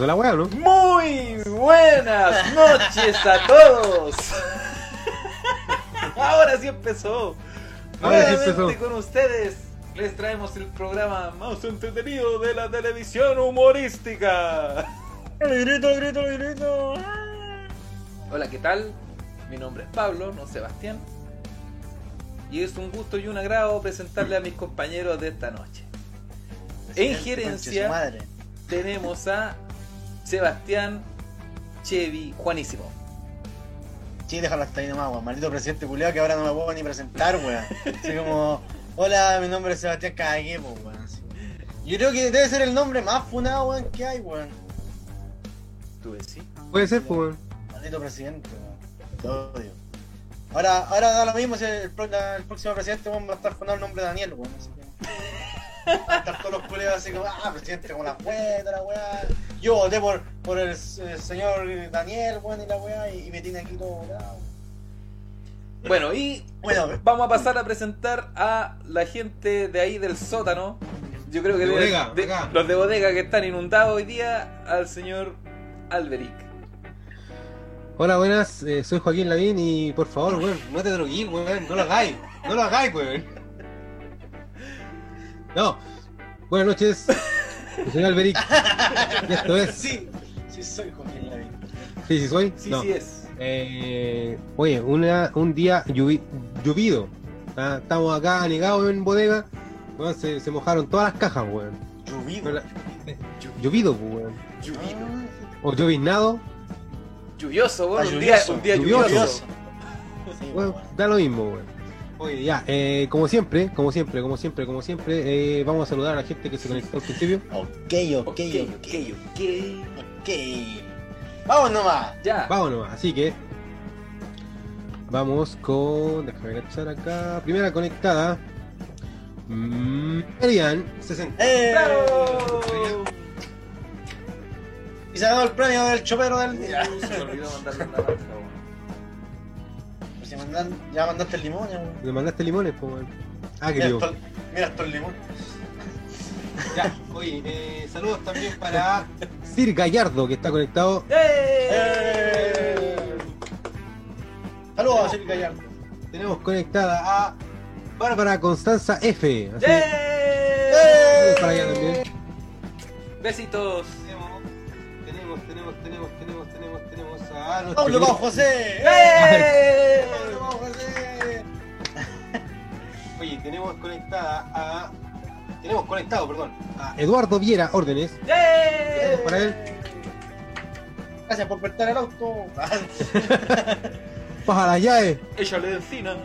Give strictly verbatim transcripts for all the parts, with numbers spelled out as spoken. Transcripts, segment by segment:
empezó la weá, ¿no? Muy buenas noches a todos. Ahora sí empezó. Ahora sí Nuevamente empezó. con ustedes les traemos el programa más entretenido de la televisión humorística. El grito, el grito, el grito. Hola, ¿qué tal? Mi nombre es Pablo, no Sebastián. Y es un gusto y un agrado presentarle a mis compañeros de esta noche. En gerencia tenemos a Sebastián Chevy Juanísimo. Sí, déjalo hasta ahí nomás, weón. Maldito presidente culiao que ahora no me puedo ni presentar, weón. Así como, hola, mi nombre es Sebastián Cagué, pues, weón. Así. Yo creo que debe ser el nombre más funado, weón, que hay, weón. ¿Tú decís? Puede ser, pues, weón. Maldito presidente, weón. Te odio. Ahora, ahora da lo mismo si el, pro- la- el próximo presidente, weón, va a estar funado el nombre de Daniel, weón. Así que... Va a estar todos los culeos así como, ah, presidente como la pueta, la weá. Yo voté por, por el, el señor Daniel, weón, y la weá, y, y me tiene aquí todo votado. Bueno, y Bueno, vamos a pasar a presentar a la gente de ahí del sótano. Yo creo que De debe- bodega, de- acá. los de bodega que están inundados hoy día, al señor Alberic. Hola, buenas, eh, soy Joaquín Lavín y por favor, weón, no te droguís, weón, no lo hagáis, no lo hagáis, weón. No, buenas noches, soy Alberic, y esto es... sí, sí soy Joaquín Lavín. Sí, sí soy. Sí, No. sí es. Eh, oye, una, un día lluvi- llovido. ¿Ah? Estamos acá anegados en bodega. Weón, se, se mojaron todas las cajas, weón. Lluvido. La- Llovido, pues, weón. Lluvioso. O lloviznado. Lluvioso, bueno, Ah, un día, lluvioso. un día Lluvioso. lluvioso. Sí, Weón, weón. da lo mismo, weón. Oye, ya, eh, como siempre, como siempre, como siempre, como siempre, eh, vamos a saludar a la gente que se conectó al principio. Ok, ok, Ok, ok, ok, ok. ok. Vamos nomás. Ya. Vámonos, así que vamos con. Déjame cachar acá. Primera conectada. Mm, Marian sesenta. ¡Eh! ¡Bravo! Y se ganó el premio del chopero del día. Se me olvidó mandarle una naranja, weón. Pues si mandan, ya mandaste el limón, ya, weón. ¿Le mandaste limones, pues, weón? Ah, Mira querido. esto, mira esto el limón. Ya, oye, eh, saludos también para Sir Gallardo, que está conectado. ¡Eh! ¡Eh! Saludos a Silvia Gallardo. Tenemos conectada a Bárbara Constanza F. Así, ¡Eh! saludos para allá también. Besitos. Tenemos, tenemos, tenemos, tenemos, tenemos, tenemos, tenemos a nuestro ¡Pablo querido- Pau José! ¡Eh! ¡Pablo Pau José! Oye, tenemos conectada a. Tenemos conectado, perdón, a Eduardo Viera Órdenes. ¡Eh! Para él. Gracias por prestar el auto. Baja las llaves. Échale de encina.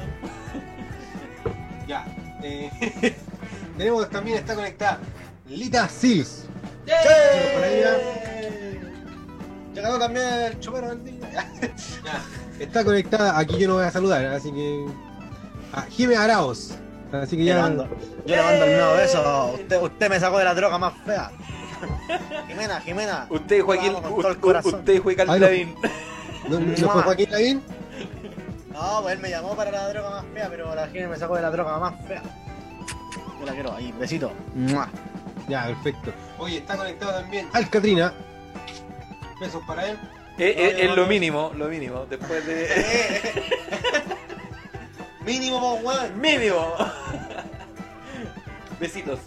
Ya. Eh, tenemos también, está conectada Lita Sils. ¡Eh! Para ella. Ya ganó también el chopero del día. Ya. Está conectada, aquí yo no voy a saludar, así que. A Jime Araos. Así que Yo le ya. mando, yo le mando el nuevo beso. Usted, usted me sacó de la droga más fea. Jimena, Jimena. Usted, Joaquín, Vamos con todo el u- corazón. usted, Joaquín Ay, no. Lavín. ¿No, no fue Joaquín Lavín? No, pues él me llamó para la droga más fea, pero la Jimena me sacó de la droga más fea. Yo la quiero, ahí, besito. ¡Mua! Ya, perfecto. Oye, está conectado también Al Catrina. Besos para él. Eh, eh, es lo mínimo, lo mínimo. Después de. Mínimo, po, weón. ¡Mínimo! Besitos.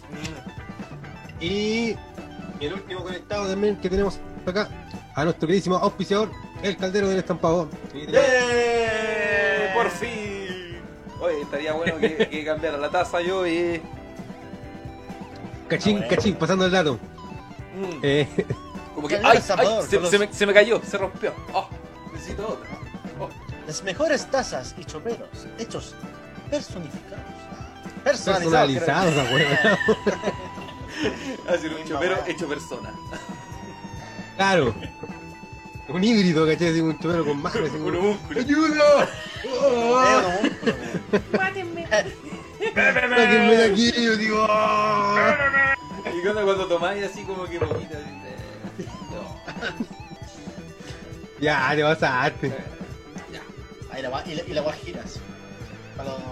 Y el último conectado también que tenemos acá, a nuestro queridísimo auspiciador, el Caldero del Estampado. Y tenemos- ¡Eh! ¡Por fin! Oye, estaría bueno que, que cambiara la taza yo y. Cachín, Ah, bueno. cachín, pasando el dato. Mm, Eh, como que. Cambiar ¡Ay! el zapador, ay, se, con se los- me, se me cayó, se rompió. ¡Oh! Necesito otra. Oh. Las mejores tazas y choperos hechos personificados. Personalizados. personalizados, esa weá. Hacer un Misma chopero weá. hecho persona. Claro. Un híbrido, ¿cachai? Así, un chupero con más. así como, Un homúnculo. ¡Ayuda! Eh, no, ¡Mátenme! ¡Sáquenme de aquí! Yo digo. ¡ah! Y cuando, cuando tomáis así como que poquito. así, eh, no. Ya, te pasaste. ahí la va, y la, y la guajiras. Para los.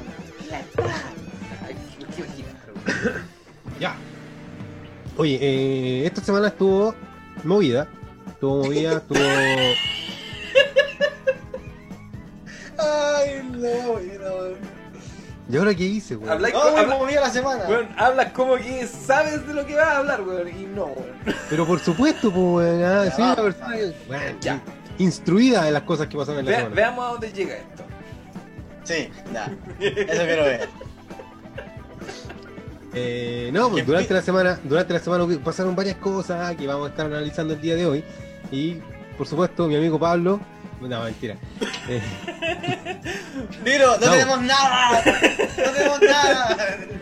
Ay, qué imaginar, güey. Ya. Oye, eh, esta semana estuvo movida. Estuvo movida, estuvo... Ay, no, no. ¿Y ahora qué hice, weón? Habláis No, co- me habla- moví a la semana. weón, hablas como que sabes de lo que vas a hablar, weón, y no, weón. Pero por supuesto, pues, weón. Ah, Ya, soy una vamos. persona que- bueno, Ya. instruida de las cosas que pasaron en la Vea- semana. veamos a dónde llega esto. Sí, ya. Eso quiero ver. Eh, no, pues ¿Quién durante fue? la semana, durante la semana pasaron varias cosas que vamos a estar analizando el día de hoy. Y por supuesto, mi amigo Pablo. No, mentira. Eh, Niro, no, No. tenemos nada. No tenemos nada.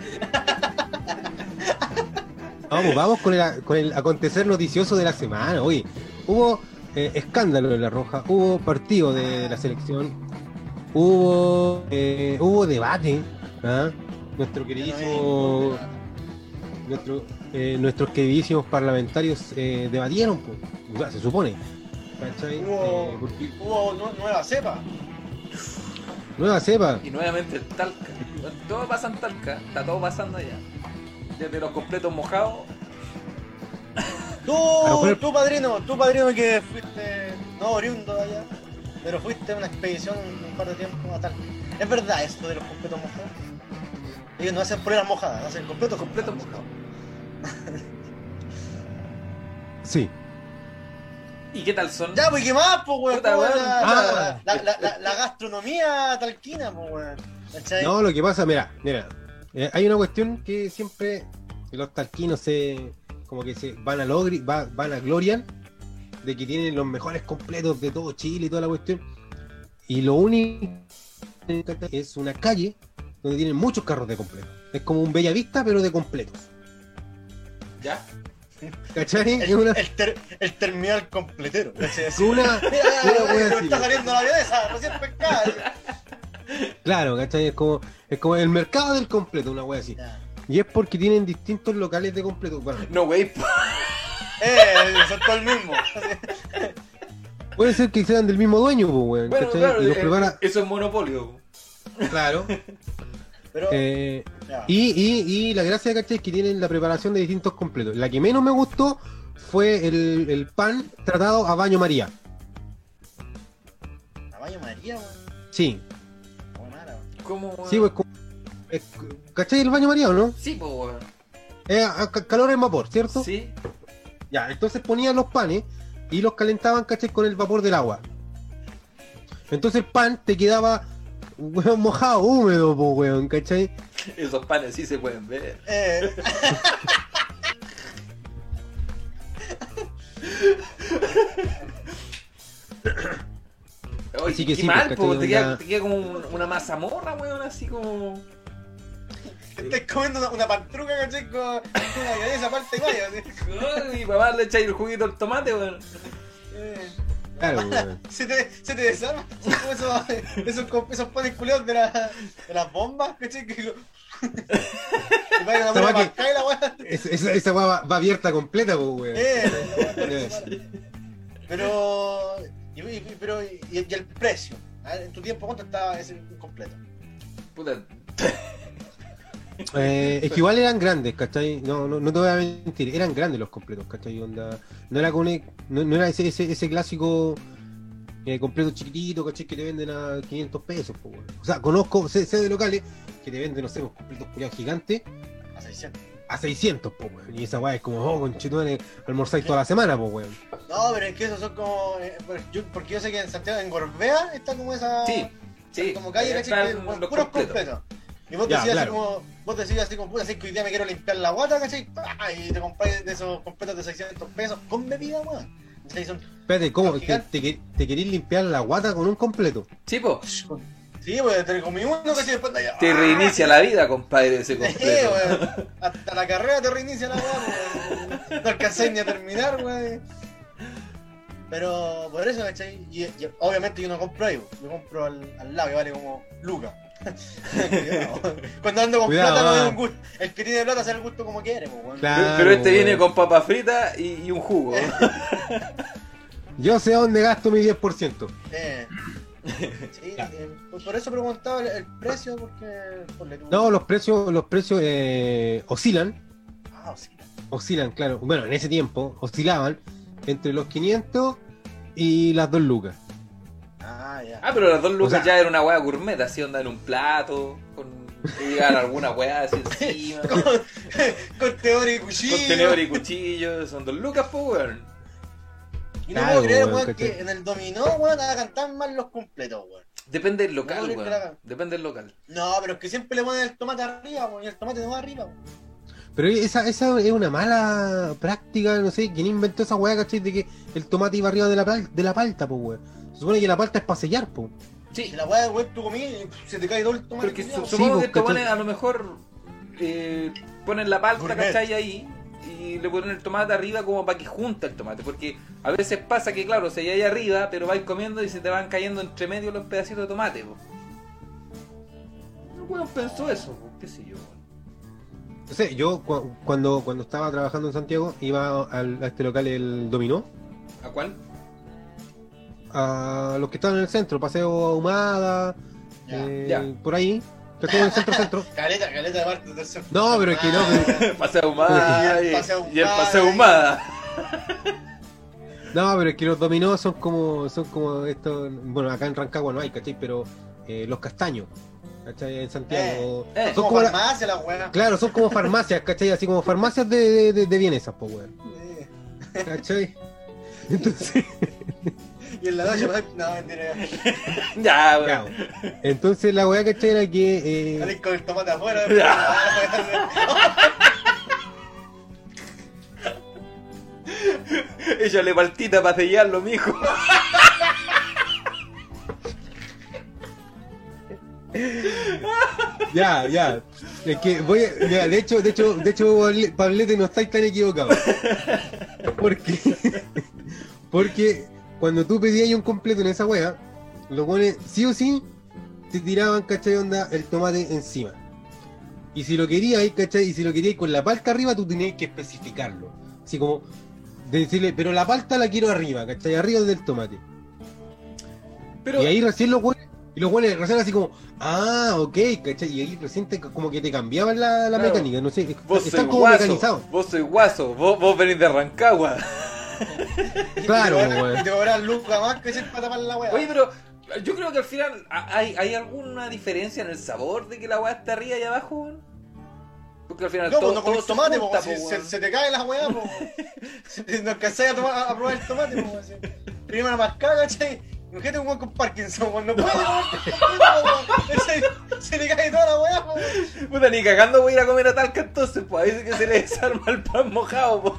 vamos, vamos con el, con el acontecer noticioso de la semana. Oye, hubo eh, escándalo en La Roja, hubo partido de la selección, hubo eh, hubo debate. ¿Ah? Nuestro queridísimo, nuestro, eh, nuestros queridísimos parlamentarios eh, debatieron, pues, o sea, se supone. ¿Cachai? Hubo- Eh, porque Hubo nu- nueva cepa. nueva cepa. Y nuevamente el Talca. Weón, todo pasa en Talca, está todo pasando allá. Desde los completos mojados. Tú, A lo mejor- tú padrino, tú padrino que fuiste, no oriundo de allá, pero fuiste a una expedición un par de tiempo a tal. ¿Es verdad esto de los completos mojados? Ellos no hacen poleras mojadas, no hacen completos Completos mojados. mojados. Sí. ¿Y qué tal son? Ya, pues, ¿qué más, pues, weón? Puta, ¿Cómo weón. La, Ah. la, la, la, la gastronomía talquina, pues, weón. ¿Cachai? No, lo que pasa, mira, mira, eh, hay una cuestión que siempre los talquinos se, como que se van a logri, va- van a glorian de que tienen los mejores completos de todo Chile y toda la cuestión. Y lo único es una calle donde tienen muchos carros de completo. Es como un Bellavista, pero de completos. ¿Ya? ¿Cachai? Es El, una, el, ter- el terminal completero. ¿cachai? es una, Mira, una wea me así. está saliendo la vienesa, recién pescada. Claro, ¿cachai? Es como, es como el mercado del completo, una wea así. Ya. Y es porque tienen distintos locales de completo. Bueno, No, wey. Eh, son todo el mismo. puede ser que sean del mismo dueño, pues, weón. Bueno, ¿cachai? claro, Y los eh, prepara. eso es monopolio. Claro. Pero, Eh, ya. y, y, y la gracia, ¿cachai? Es que tienen la preparación de distintos completos. La que menos me gustó fue el, el pan tratado a baño María. La baño María, weón. Sí, Muy mala, weón. ¿Cómo, weón? sí, pues, como- es- ¿cachai el baño María o no? Sí, pues, weón. Es a- a ca- calor en vapor, ¿cierto? Sí. Ya, entonces ponían los panes y los calentaban, ¿cachai? Con el vapor del agua. Entonces el pan te quedaba, weón, mojado, húmedo, po, weón, ¿cachai? Esos panes sí se pueden ver. Eh, Oye, Así que qué sí, mal, pues, po, ¿cachai? te queda, Onda- te queda como un- una mazamorra, weón, así como... Estás comiendo una, una pantruca, ¿cachai? Con con una mayonesa aparte de mayo. así. Y papá le echáis el juguito al tomate, weón. Eh, Claro, weón. Se te, se te desarma. Son como esos, esos, co- esos panes culeados de, la, de las bombas, ¿cachai? Que te pagan una Esa buena weá que- mascada y la weá. Es- esa esa weá va, va abierta completa, po, weón. Eh, Eh. pero, y, y- pero y, y el precio. A ver, en tu tiempo, ¿cuánto estaba ese completo? Puta. Eh, es que igual eran grandes, ¿cachai? No, no, no te voy a mentir, eran grandes los completos, ¿cachai? Onda, no era con e- no, no era ese, ese, ese clásico eh, completo chiquitito, ¿cachai? Que te venden a quinientos pesos, po, weón. O sea, conozco, sé, sé de locales que te venden, no sé, unos completos culiados gigantes A seiscientos. a seiscientos, po, weón. Y esa weá es como, oh, conchetumare, almorzáis toda la semana, po, weón. No, pero es que esos son como. eh, por- yo- porque yo sé que en Santiago, en Gorbea, está como esa. Sí, sí. Como calle, ¿cachai? Están Que con los puros completos. completos. Y vos Ya, decías claro. así como. Vos decías así como, puta, así que hoy día me quiero limpiar la guata, ¿cachai? ¡Pah! Y te compráis de esos completos de seiscientos pesos con bebida, weón. ¿Cachai? Son. Espérate, ¿cómo? Los ¿Te, gigantes. te, quer- te querís limpiar la guata con un completo? Sí, po. Sí, weón, te comí uno, ¿cachai? Después de allá. Te reinicia la vida, compadre, ese Sí, completo. weón. Hasta la carrera te reinicia la weá, weón. No alcanzáis ni a terminar, weón. Pero por eso, ¿cachai? Y, y obviamente yo no compro ahí, weón. Yo compro al, al lado que vale como Luca. Cuidado. Cuando ando con Cuidado, plata no ah. doy un gusto. El que tiene plata hace el gusto como quiere, po, weón. Claro. Pero, pero este weón. viene con papas fritas y, y un jugo. Yo sé a dónde gasto mi diez por ciento. Eh. Sí, eh, pues por eso preguntaba el, el precio, porque. Por la- No, los precios, los precios eh, oscilan. Ah, sí. Oscilan, claro. Bueno, en ese tiempo oscilaban entre los quinientos y las dos lucas. Ah, ya. Ah, pero las dos lucas O sea, ya era una weá gourmet, así onda en un plato, con que llegar alguna weá así encima, con Con, con tenedor y cuchillo. tenedor y cuchillo, son dos lucas, pues weón. Y no Claro, puedo creer, weón, weón, ¿cachai? que en el dominó, weón, hagan tan mal los completos, weón. Depende del local, No, no, weón. claro. Depende del local. No, pero es que siempre le ponen el tomate arriba, weón, y el tomate no va arriba, weón. Pero esa, esa es una mala práctica, no sé, ¿quién inventó esa weá, cachai? De que el tomate iba arriba de la, pal- de la palta, pues weón. Se supone que la palta es para sellar, pues. Sí, Si la weá, weón, tú comí y se te cae todo el tomate. porque su- culiao. supongo Sí, que pues, estos ¿cachai? ponen, a lo mejor eh, ponen la palta, Gourmet. ¿cachai? Ahí y le ponen el tomate arriba como para que junta el tomate, porque a veces pasa que claro, se ahí arriba, pero vais comiendo y se te van cayendo entre medio los pedacitos de tomate, po. El weón pensó eso, po, qué sé yo, weón. No sé, yo cu- cuando, cuando estaba trabajando en Santiago iba al- a este local, el Dominó, ¿A cuál? a los que estaban en el centro, Paseo Ahumada, Ya, eh, ya. por ahí, que estoy en el centro centro. Caleta, caleta de parte del tercer. No, pero es que no, pero- Paseo ahumada y, Paseo y el ahumada paseo y- ahumada. No, pero es que los dominós son como, son como estos, bueno, acá en Rancagua no hay, ¿cachai? Pero eh, los castaños, ¿cachai? En Santiago. Eh, eh. son Como como la- farmacia la weá. claro, son como farmacias, ¿cachai? Así como farmacias de, de, de vienesas, pues, weón. Eh, ¿Cachai? Entonces, Y en la noche, no, mentira. Ya, weón. claro. Entonces la weá, ¿cachai? Era que... eh, Salís con el tomate afuera. Échale paltita para sellarlo, mijo. ya, ya. Es que voy a- ya, de hecho, de hecho, de hecho, Pable- Pablete, no estáis tan equivocado. Porque, porque cuando tú pedías un completo en esa wea, lo pones sí o sí, te tiraban, ¿cachai? Onda, el tomate encima. Y si lo querías, ¿cachai? Y si lo querías con la palta arriba, tú tenías que especificarlo. Así como, de decirle, pero la palta la quiero arriba, ¿cachai? Arriba del tomate. Pero Y ahí recién los hueones, y los hueones recién así como, ah, ok, ¿cachai? Y ahí recién te- como que te cambiaban la, la Claro. mecánica, no sé, vos están sois como guaso, mecanizados. vos sois guaso, vos, vos venís de Rancagua. Claro, Y te cobran- weón. Y te cobran lucas más que ese para tapar la weá. Oye, pero yo creo que al final hay, hay alguna diferencia en el sabor de que la weá está arriba y abajo, weón. Porque al final No, todo, pues no todo comes se tomate, junta, po, po, si se, weón. se te cae la weá, po. Si no alcanzáis a, tomar- a probar el tomate, po. Así. Primero una mascada, ¿cachai? Imagínate un weón con Parkinson, weón, no puede comer tomate, po. se, se le cae toda la weá, po. Puta, ni cagando voy a ir a comer a Talca entonces, pues ahí dice que se le desarma el pan mojado, po.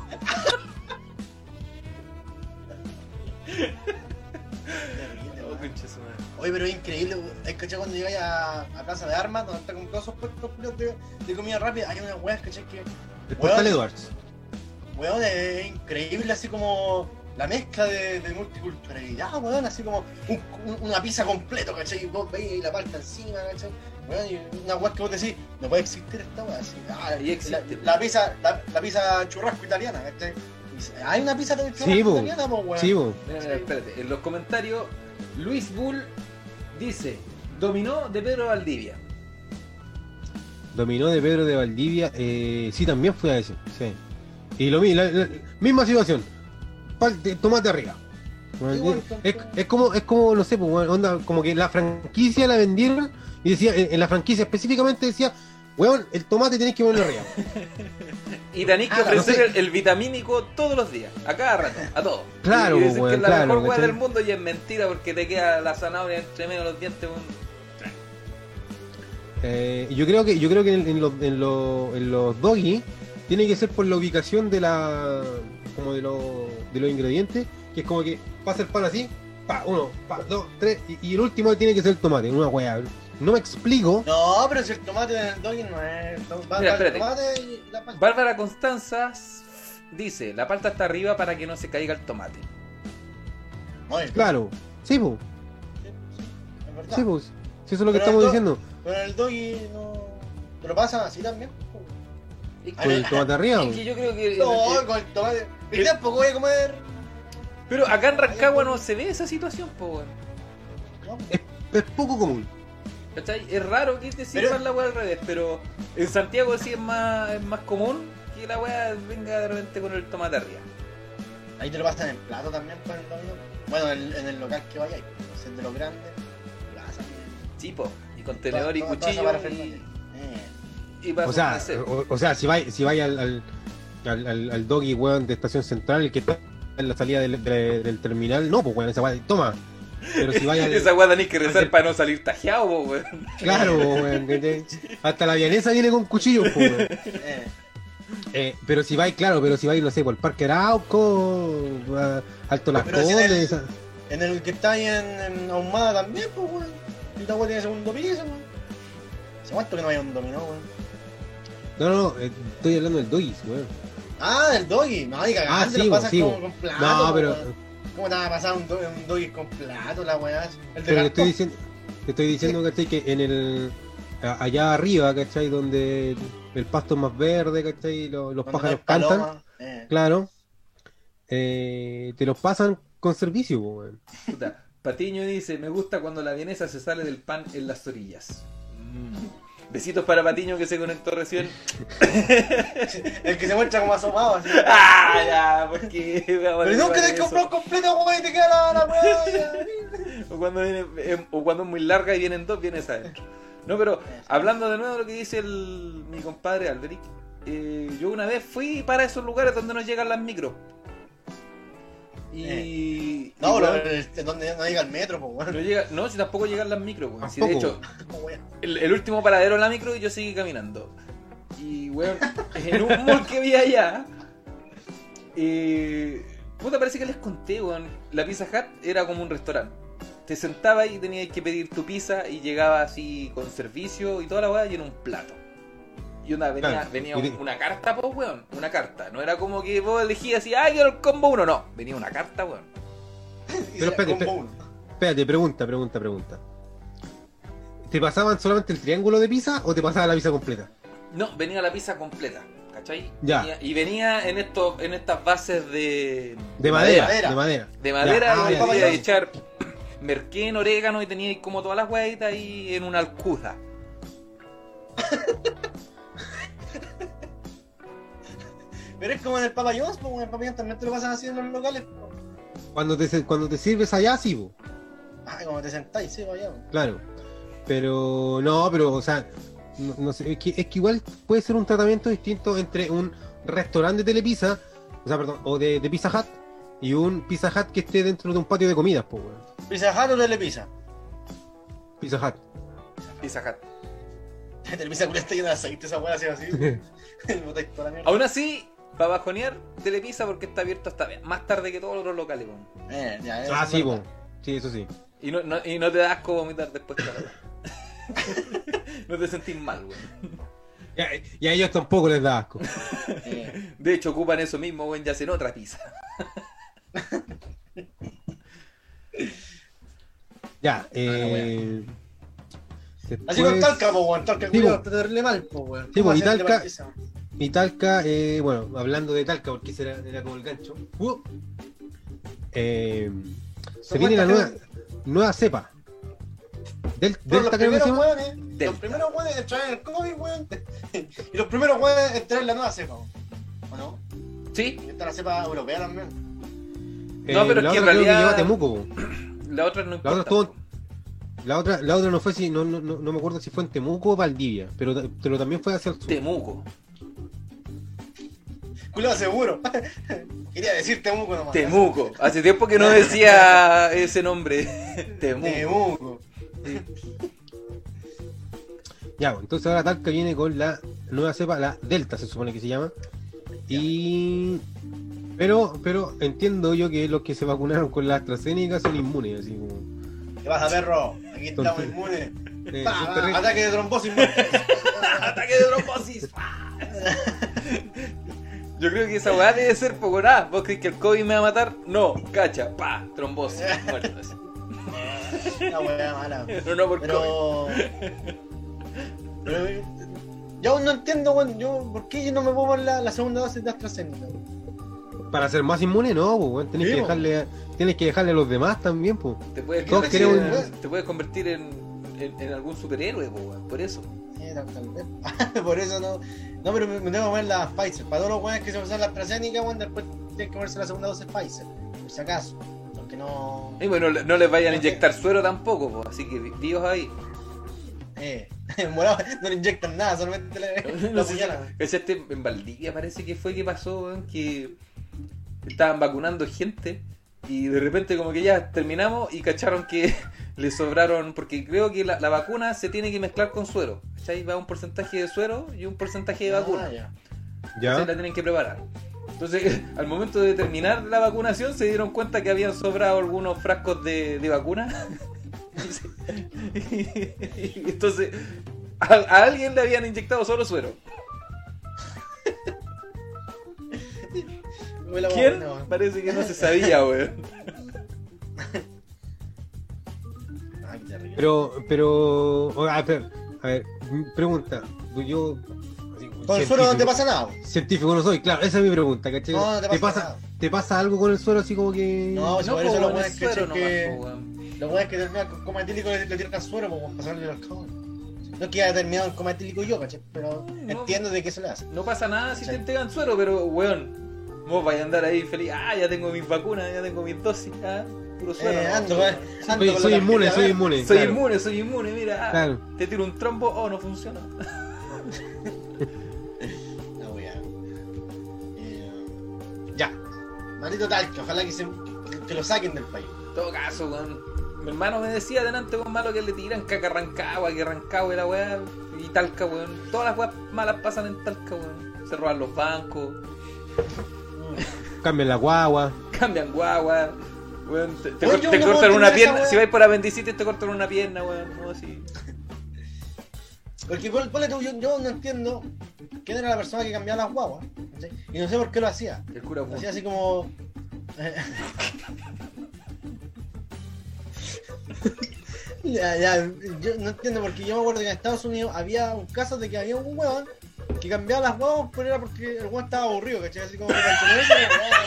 Oh, concha su madre. Oye, pero es increíble, es que cuando llegáis a, a Plaza de Armas, donde están como todos esos puestos culiados de, de comida rápida, hay unas weas, ¿cachai? Que, El Portal Edwards. weón, es increíble, así como la mezcla de, de multiculturalidad, weón, así como un- un- una pizza completo, ¿cachai? Y vos veis la palta encima, ¿cachai? Weón, y una wea que vos decís, no puede existir esta wea, así. Ah, Y existe. la, la pizza, la, la pizza churrasco italiana, ¿cachai? Y dice, hay una pizza de churrasco Sí, po. italiana, po, weón. Sí, bo. Mira, mira, espérate, en los comentarios, Luis Bull dice: Dominó de Pedro Valdivia. Dominó de Pedro de Valdivia, eh, sí, también fue a ese, sí. Y lo mismo, la, la- misma situación, Pal- de- tomate arriba. Bueno, Igual, es, es como, es como, no sé, pues, bueno, onda, como que la franquicia la vendieron y decía, en, en la franquicia específicamente decía, weón, el tomate tenés que ponerlo arriba. Y tenéis que Ah, ofrecer no sé. el, el vitamínico todos los días, a cada rato, a todos. Claro, y, y decir weón, que es la claro, mejor weá ¿cachai? del mundo y es mentira porque te queda la zanahoria entre medio de los dientes. weón. Eh, yo creo que, yo creo que en, en los, en, los, en los doggy tiene que ser por la ubicación de la, como de, los de los ingredientes, que es como que pasa el pan así, pa, uno, pa, dos, tres, y, y el último tiene que ser el tomate, una weá. No me explico. No, pero si el tomate en el doggy no es. Va, Mira, va el espérate. tomate y la palta. Bárbara Constanza dice: la palta está arriba para que no se caiga el tomate. Oye, Claro, sí, pues, sí, sí, es verdad. sí, pues, si eso es lo que Pero estamos el do- diciendo. Pero en el doggy no. ¿Te lo pasan así también? Y- Con el tomate arriba. y que yo creo que. No, con el tomate. ¿Y el- tampoco voy a comer? Pero acá en Rancagua no se ve esa situación, po, weón. No. Es poco común. ¿Cachai? Es raro que te sirvan Pero- la weá al revés, pero en Santiago sí es más, es más común que la weá venga de repente con el tomate arriba. Ahí te lo pasan en plato también con el dominó. Bueno, en, en el local que vayáis, si es de los grandes, lo pasan. Sí, po. Y con tenedor y Todo- todo cuchillo pasa para y, Eh. y para O sea, ofrecer. o, o sea, si vais si vais al, al, al, al, al doggy, weón, de Estación Central, el que está en la salida del, de- del terminal, no, pues, weón, esa weá, toma. Pero si vais al... Esa weá tenés que rezar para no salir tajeado, po, weón. Claro, weón, que te- hasta la vianesa viene con cuchillo, pues, weón. Eh. Eh, pero si vais, claro, pero si vais, no sé, por el Parque Arauco, a Alto Las Pero si en Condes, el- esa- En el que está ahí en, en Ahumada también, pues, weón. Y la weá tiene segundo piso, weón. ¿Hace cuánto que no hay un dominó, weón? No, no, no, eh, estoy hablando del doggy, weón. Ah, del doggy. No, y cagando, Ah, sí, lo pasan sí, como weón. con plato. No, po, pero, weón. ¿Cómo te va a pasar un, do un doggy con plato, la weá? El de pero te estoy cartón. diciendo, te estoy diciendo, ¿cachai? Que en el, a- allá arriba, ¿cachai? Donde el pasto es más verde, ¿cachai? Los, los Cuando pájaros no hay cantan, paloma, eh. claro. Eh, te los pasan con servicio, po, weón. Puta, Patiño dice, me gusta cuando la vienesa se sale del pan en las orillas. Mm. Besitos para Patiño que se conectó recién. El que se muestra como asomado, así. ¡Ah, ya! Porque Pero nunca te has comprado completo, weón, y te queda la, la weá. ya. O cuando, viene, eh, o cuando es muy larga y vienen dos, vienes adentro. No, pero hablando de nuevo de lo que dice el, mi compadre Alberic, eh, yo una vez fui para esos lugares donde no llegan las micros. Y. y, No, weón, pero en donde no llega el metro, pues, no, weón. llega, no, si tampoco llegan las micros, weón. Si de Tampoco. hecho, el, el último paradero en la micro y yo seguí caminando. Y, weón, en un mall que vi allá, eh, puta, parece que les conté, weón. La Pizza Hut era como un restaurante. Te sentabas y tenías que pedir tu pizza y llegaba así con servicio y toda la weá y en un plato. Y una venía, Claro. venía Y de- un- una carta, pues, weón. Una carta. No era como que vos elegías así, ay, quiero el combo uno. No, venía una carta, weón. Pero espérate, espérate. Espérate, pregunta, pregunta, pregunta. ¿Te pasaban solamente el triángulo de pizza o te pasaba la pizza completa? No, venía la pizza completa, ¿cachai? Ya. Venía- y venía en estos, en estas bases de, De madera, madera. de madera. de madera, Ya, ah, y ya, podías ya. echar merquén, orégano y teníais como todas las huevitas ahí en una alcuza. Pero es como en el Papa John's, pues, en el Papa John's también te lo pasan así en los locales, po. Cuando te, cuando te sirves allá, sí, po. Ay, como te sentáis, sí, vaya. Claro. Pero no, pero, o sea, no, no sé, es que, es que igual puede ser un tratamiento distinto entre un restaurante de Telepizza, o sea, perdón, o de, de Pizza Hut, y un Pizza Hut que esté dentro de un patio de comidas, pues, weón. ¿Pizza Hut o Telepizza? Pizza Hut. Pizza Hut. Telepizza culia está llena de aceite, esa weá así así. Botáis toda la mierda. Aún así, para bajonear, Telepizza porque está abierto hasta más tarde que todos los otros locales, weón. Eh, ya, eso Ah, es sí, verdad. po. Sí, eso sí. Y no, no, y no te da asco vomitar después de la weá. No te sentís mal, weón. Y a, y a ellos tampoco les da asco. Eh, De hecho, ocupan eso mismo, weón, ya hacen otra pizza. Ya, eh. Así con después- Talca, po, weón. Talca, Sí, culiao, po. te terrible mal, po, weón. Sí, ¿Cómo po, y hacerle Talca- para pizza? Y Talca, eh, bueno, hablando de Talca, porque ese era, era como el gancho. Uh, eh, se Son viene la cuántas nueva, nueva cepa. Del, Fueron Delta, los creo que se primeros llama. weones, Delta. los primeros weones en traer el COVID, weón. Y los primeros weones en traer la nueva cepa, weón. ¿O no? Sí, Y está la cepa europea también. Eh, No, pero la es que otra en creo realidad- lleva Temuco. po. la otra no La importa. otra estuvo, la otra, la otra no fue si, no, no, no, no me acuerdo si fue en Temuco o Valdivia, pero, pero también fue hacia el sur. Temuco. Culo seguro. Quería decir Temuco nomás. Temuco. Hace tiempo que no decía ese nombre. Temuco. Temuco. Ya, pues, entonces ahora Talca viene con la nueva cepa, la Delta se supone que se llama. Y pero, pero entiendo yo que los que se vacunaron con la AstraZeneca son inmunes, así como. ¿Qué pasa, perro? Aquí estamos Entonces- inmunes. eh, Pa, son pa, terribles. ataque de trombosis. muerte. Ataque de trombosis. Yo creo que esa weá debe ser poco nada. ¿Vos crees que el COVID me va a matar? No, cacha, pa, trombosis, muerto. así. Una weá mala. No, no por COVID. Pero. Pero. eh, Yo aún no entiendo, weón. Yo, ¿por qué yo no me puedo poner la, la segunda dosis de AstraZeneca? Para ser más inmune, no, pues, weón, tenés Sí, que po. dejarle, tienes que dejarle a los demás también, pues. Te puedes, Todos convertir, queremos- te puedes convertir en, en, en algún superhéroe, po, weón, por eso. Sí, tal, tal vez. Por eso no. No, pero me, me tengo que poner la Pfizer. Para todos los weones que se usan la AstraZeneca, weón, después tienen que ponerse la segunda dosis Pfizer, por si acaso. Porque no. Y bueno, no les vayan a inyectar suero tampoco, po, así que vivos ahí. Eh, morado, no le inyectan nada, solamente le, No lo sé, señalan. ¿cachaste? En Valdivia parece que fue que pasó, weón, que estaban vacunando gente y de repente como que ya terminamos y cacharon que le sobraron, porque creo que la, la vacuna se tiene que mezclar con suero, ¿cachai? Va un porcentaje de suero y un porcentaje de vacuna. Ah, ya. ¿Ya? Entonces la tienen que preparar. Entonces, al momento de terminar la vacunación se dieron cuenta que habían sobrado algunos frascos de, de vacuna. Entonces, a, a alguien le habían inyectado solo suero. Huele a ¿Quién? vacuna, weón. Parece que no se sabía, weón. Ah, qué terrible. Pero, pero, o- a ver, a ver, m- pregunta, yo, así como Con el suero no te científico- pasa nada. científico no soy, claro, esa es mi pregunta, ¿cachai? No, no te ¿Te pasa pasa, nada. ¿te pasa algo con el suelo así como que...? No, si No, por po, eso los weón, buenos es que, suero nomás, que po, weón. los buenos que terminan con coma etílico le, le tiran suero como para pasarle los cabros. No es que haya terminado en coma etílico yo, ¿cachai? Pero No. entiendo de qué se le hace. No pasa nada si Sí. te entregan suero, pero, weón, vos vais a andar ahí feliz. Ah, ya tengo mis vacunas, ya tengo mis dosis. Ah, puro suero. Eh, no, ando, weón. con- ando Soy, con soy la inmune, tarjeta soy verde. inmune. Soy claro. inmune, soy inmune, mira. Ah, Claro. te tiro un trombo, oh, no funciona. La wea. Eh, ya. Maldito Talca, ojalá que, se, que, que lo saquen del país. En todo caso, weón. Mi hermano me decía delante con malo que le tiran caca a Rancagua, que Rancagua y la weá. Y Talca, weón. Todas las weas malas pasan en Talca, weón. Se roban los bancos, Cambian la guagua. cambian guagua. Weón, te, te Weón, cor- yo te no cortan puedo una entender esa pierna. weá. Si vais por apendicitis, te cortan una pierna, weón. No, así. Porque pon- ponle tú, yo, yo no entiendo quién era la persona que cambiaba las guaguas. ¿cachai? Y no sé por qué lo hacía. El cura Lo weón. hacía así como. Ya, ya, yo no entiendo porque yo me acuerdo que en Estados Unidos había un caso de que había un huevón que cambiaba las guaguas, pero era porque el huevón estaba aburrido, ¿cachai? Así como que para entretenerse,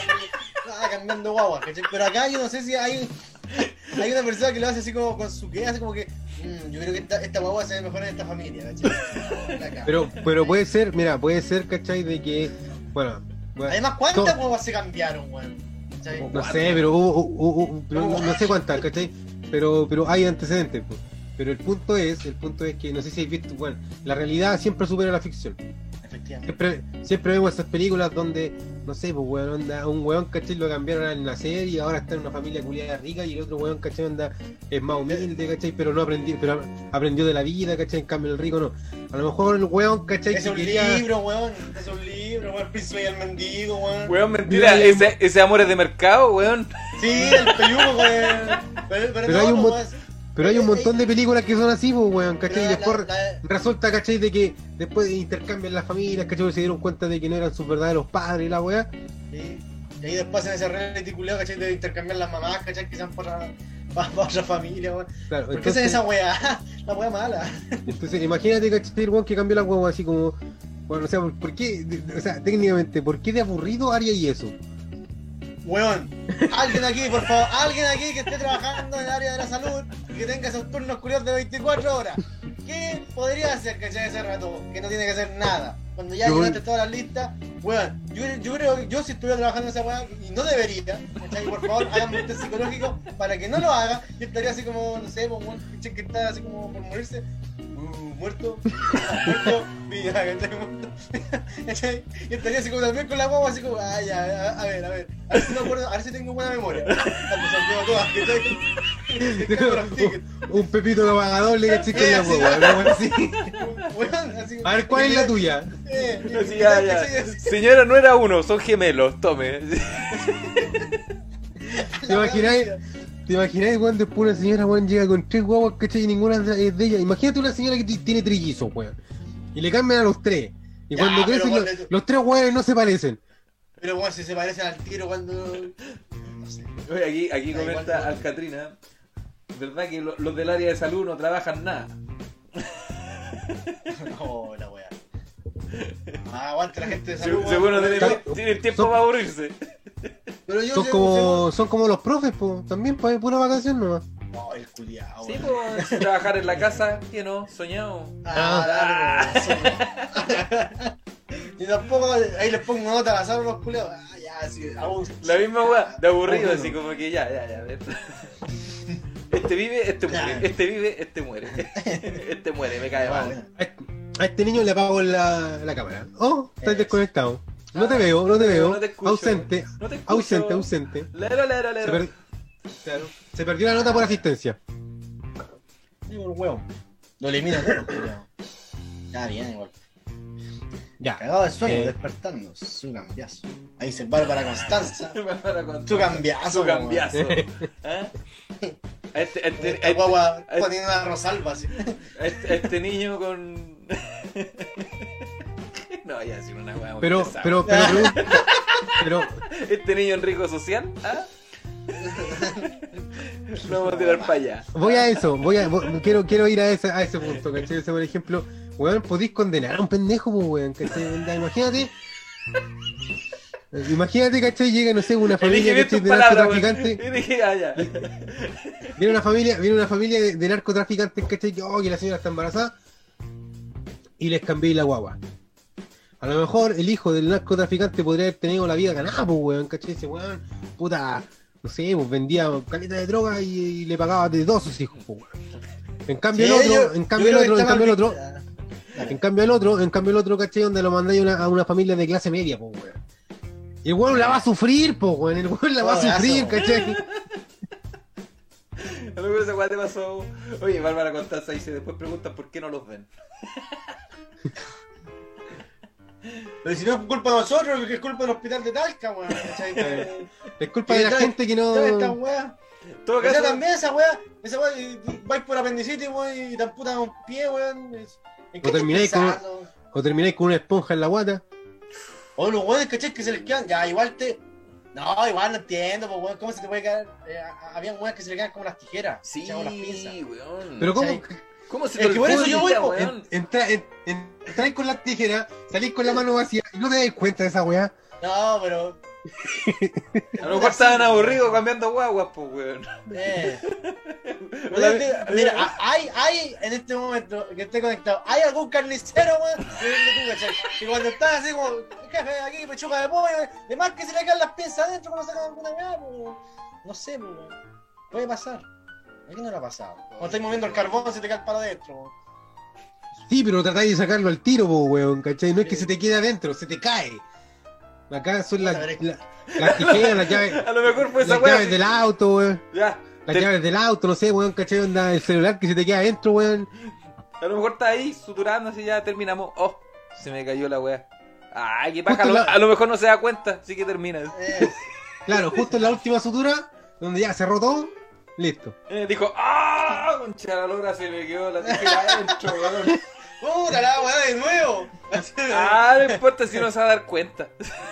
ah, cambiando guaguas, ¿cachai? Pero acá yo no sé si hay, hay una persona que lo hace así como con su que hace como que "Mm, yo creo que esta, esta guagua se ve mejor en esta familia, ¿cachai? Acá. Pero, pero puede ser, mira, puede ser, ¿cachai? De que, bueno, bueno, Además, ¿cuántas to- guaguas se cambiaron, weón? ¿Cachai? no sé, pero hubo, hubo- hubo- pero no, no sé cuántas, ¿cachai? Pero, pero hay antecedentes, pues. Pero el punto es, el punto es que no sé si habéis visto, bueno, la realidad siempre supera la ficción. Efectivamente. Siempre, siempre vemos esas películas donde, no sé, pues weón, onda, un weón, ¿cachai? Lo cambiaron al nacer y ahora está en una familia culiada rica y el otro weón, ¿cachai? Onda, es más humilde, ¿cachai? Pero no aprendió, pero aprendió de la vida, ¿cachai? En cambio el rico no. A lo mejor el weón, ¿cachai? Es que un quería- libro, weón. Es un libro, weón. El príncipe y el mendigo, weón. Weón, mentira. Mira, Ese, ese amor es de mercado, weón. Sí, el peyugo, weón. Pero, pero, Pero no, hay un no, mo- weón. Pero hay un montón de películas que son así, pues weón, ¿cachai? Y Pero la- después la- la- resulta, ¿cachai? De que después intercambian las familias, ¿cachai? Se dieron cuenta de que no eran sus verdaderos padres y la weá. Sí. Y ahí después hacen ese reality culiao, ¿cachai? De intercambiar las mamás, ¿cachai? Que sean para, para, para otra familia, weón. Claro, ¿Por qué hacen esa weá? La weá mala. Entonces, imagínate, ¿cachai? El weón que cambió la huevo así como. Bueno, o sea, ¿por, por qué? de- de- o sea, técnicamente, ¿por qué de aburrido haría y eso? Weón, alguien aquí, por favor, alguien aquí que esté trabajando en el área de la salud y que tenga esos turnos curiosos de veinticuatro horas. ¿Qué podría hacer, cachai, ese rato? Que no tiene que hacer nada. Cuando ya Yo- llegaste todas las listas, weón, yo, yo creo que yo si estuviera trabajando en esa weá, y no debería, cachai, por favor, háganme un test psicológico para que no lo haga. Yo estaría así como, no sé, pues, weón, cachai, que está así como por morirse. Uh, muerto, muerto, vida, cachai, muerto. ¿Cachai? Y estaría así como también con la guagua, así como, ah, ya, a, a ver, a ver, a ver si me acuerdo, a ver si tengo buena memoria. Ah, pues olvido todas, ¿cachai? Te cambio los tickets. Un pepito de pagador le cachai con Eh, la así. huevo, una weá así. Weón, así. A ver, ¿cuál es la tuya? Eh, y- Así, y- ya, y- ya. ¿cachai? Señora, no era uno, son gemelos, tome. ¿Te imagináis? ¿Te imagináis, weón, después una señora, weón, llega con tres guaguas, ¿cachai? Y ninguna es de ella. Imagínate una señora que t- tiene trillizos, weón. Y le cambian a los tres. Y Ya, cuando pero crecen, ponle los, tú- los tres weones no se parecen. Pero bueno, si se parecen al tiro cuando. No sé. Oye, aquí, aquí Da igual, comenta no. Alcatrina, ¿verdad que lo- los del área de salud no trabajan nada? No, la weá. Ah, aguante la gente de Se- salud. weón. Seguro tienen, Son- tienen tiempo son- para aburrirse. Pero yo Son sé- como, son como los profes, po. También para pura vacación nomás. sé- No, el culiao. Sí, weón. pues, trabajar en la casa, que no, soñado. Ah, dale, weón. Y tampoco ahí les pongo nota al azar a los culiados. Ah, ya, así, aún. La misma weá, de aburrido, así como que ya, ya, ya. ver. Este vive, este muere. Este vive, este muere. Este muere, me cae mal. A este- a este niño le apago la, la cámara. Oh, estás Eso. desconectado. No te veo, no te veo. No te escucho. Ausente. No te escucho. Ausente, ausente. Lero, lero, Se, lero. per- claro, se perdió la nota por asistencia. Digo, el huevo. Lo elimina todo, culiao. Ya, bien, igual. Ya. Cagado de sueño, Eh. despertando. Su cambiazo. Ahí dice Bárbara Constanza. Para con- Su cambiazo. Su cambiazo. ¿Ah? A este, a este, a Esta este- guagua a este- poniendo una rosalba así. a este- a este niño con. No, ya, sin una weá muy Pero, pesada. pero, pero, pregunta- pero, Este niño en riesgo social, ¿ah? Lo vamos a tirar para allá. voy a eso, voy a, voy- quiero, quiero ir a ese, a ese punto, ¿cachai? O sea, por ejemplo, weón, podéis condenar a un pendejo, pues, weón, ¿cachai? Onda, imagínate, imagínate, ¿cachai? Llega, no sé, una Elige familia, bien ¿cachai? tus De palabras, weón. narcotraficantes, Y dije, ah, ya. viene una familia, viene una familia de, de narcotraficantes, ¿cachai? Que, oh, que la señora está embarazada, y les cambié la guagua. A lo mejor el hijo del narcotraficante podría haber tenido la vida ganada, pues, weón, ¿cachai? Ese weón, puta, no sé, pues vendía caleta de droga y, y le pagaba de dos a sus hijos, pues, weón. En cambio el otro, yo- en yo cambio el creo que otro, en está cambio el mal otro, visto. en cambio el otro, en cambio el otro, ¿cachai? Donde lo mandáis a una, a una familia de clase media, pues, weón. Y el weón la va a sufrir, pues, weón, el weón la va a Oh, sufrir, brazo. ¿cachai? A lo mejor esa weá te pasó. Oye, Bárbara Constanza dice, después preguntan por qué no los ven. Pero si no es culpa de nosotros, que es culpa del hospital de Talca, weón. ¿Cachai? Que- Es culpa de la ¿Sabes- gente que ¿sabes esta no... weá? En todo O sea, caso, también esa weá, esa weá, y- y vais por apendicitis, weón, y te amputan un pie, weón. es- ¿En qué O termináis estás con- pensando? O termináis con una esponja en la guata. O los weones, ¿cachai? Que se les quedan, ya, igual te... No, igual no entiendo, pues, weón, ¿cómo se te puede caer? Eh, a- habían weones que se le quedan como las tijeras, sí, ¿cachai? O las pinzas. weón. Pero ¿cómo? ¿Cachai? ¿Cómo se Es que por eso yo voy, olvida, po, weón? En- entra- en- en- Entráis con las tijeras, salís con la mano vacía y no te dais cuenta de esa weá. No, pero... A lo mejor estaban aburridos cambiando guaguas, pues, weón. Eh. La- Mira, mira, a- hay, hay en este momento que esté conectado, ¿hay algún carnicero, weón? Que vende tú, ¿cachai? Y cuando estás así como, jefe, aquí pechuga de pollo, de más que se le caen las piezas adentro cuando sacan alguna weá, pues, weón. No sé, pues, weón. Puede pasar. Aquí no le ha pasado. Cuando estáis moviendo el carbón se te cae para adentro, weón. Sí, pero tratáis de sacarlo al tiro, po, weón, ¿cachai? No es que se te quede adentro, se te cae. Acá son las, la- las tijeras, las llaves, A lo mejor fue esa las weá. llaves del auto, weón. Ya. Las Te- llaves del auto, no sé, weón, ¿cachai? Onda el celular que se te queda adentro, weón. A lo mejor está ahí suturando, así ya terminamos. Oh, se me cayó la weá. Ay, qué paja. A Justo lo, la- a lo mejor no se da cuenta, así que termina. Eh, Claro, justo en la última sutura, donde ya cerró todo, listo. Eh, dijo, ¡ah! Concha la lora, se me quedó la tijera adentro, weón. ¡Puta la weá de nuevo! Ah, no importa si no se va a dar cuenta.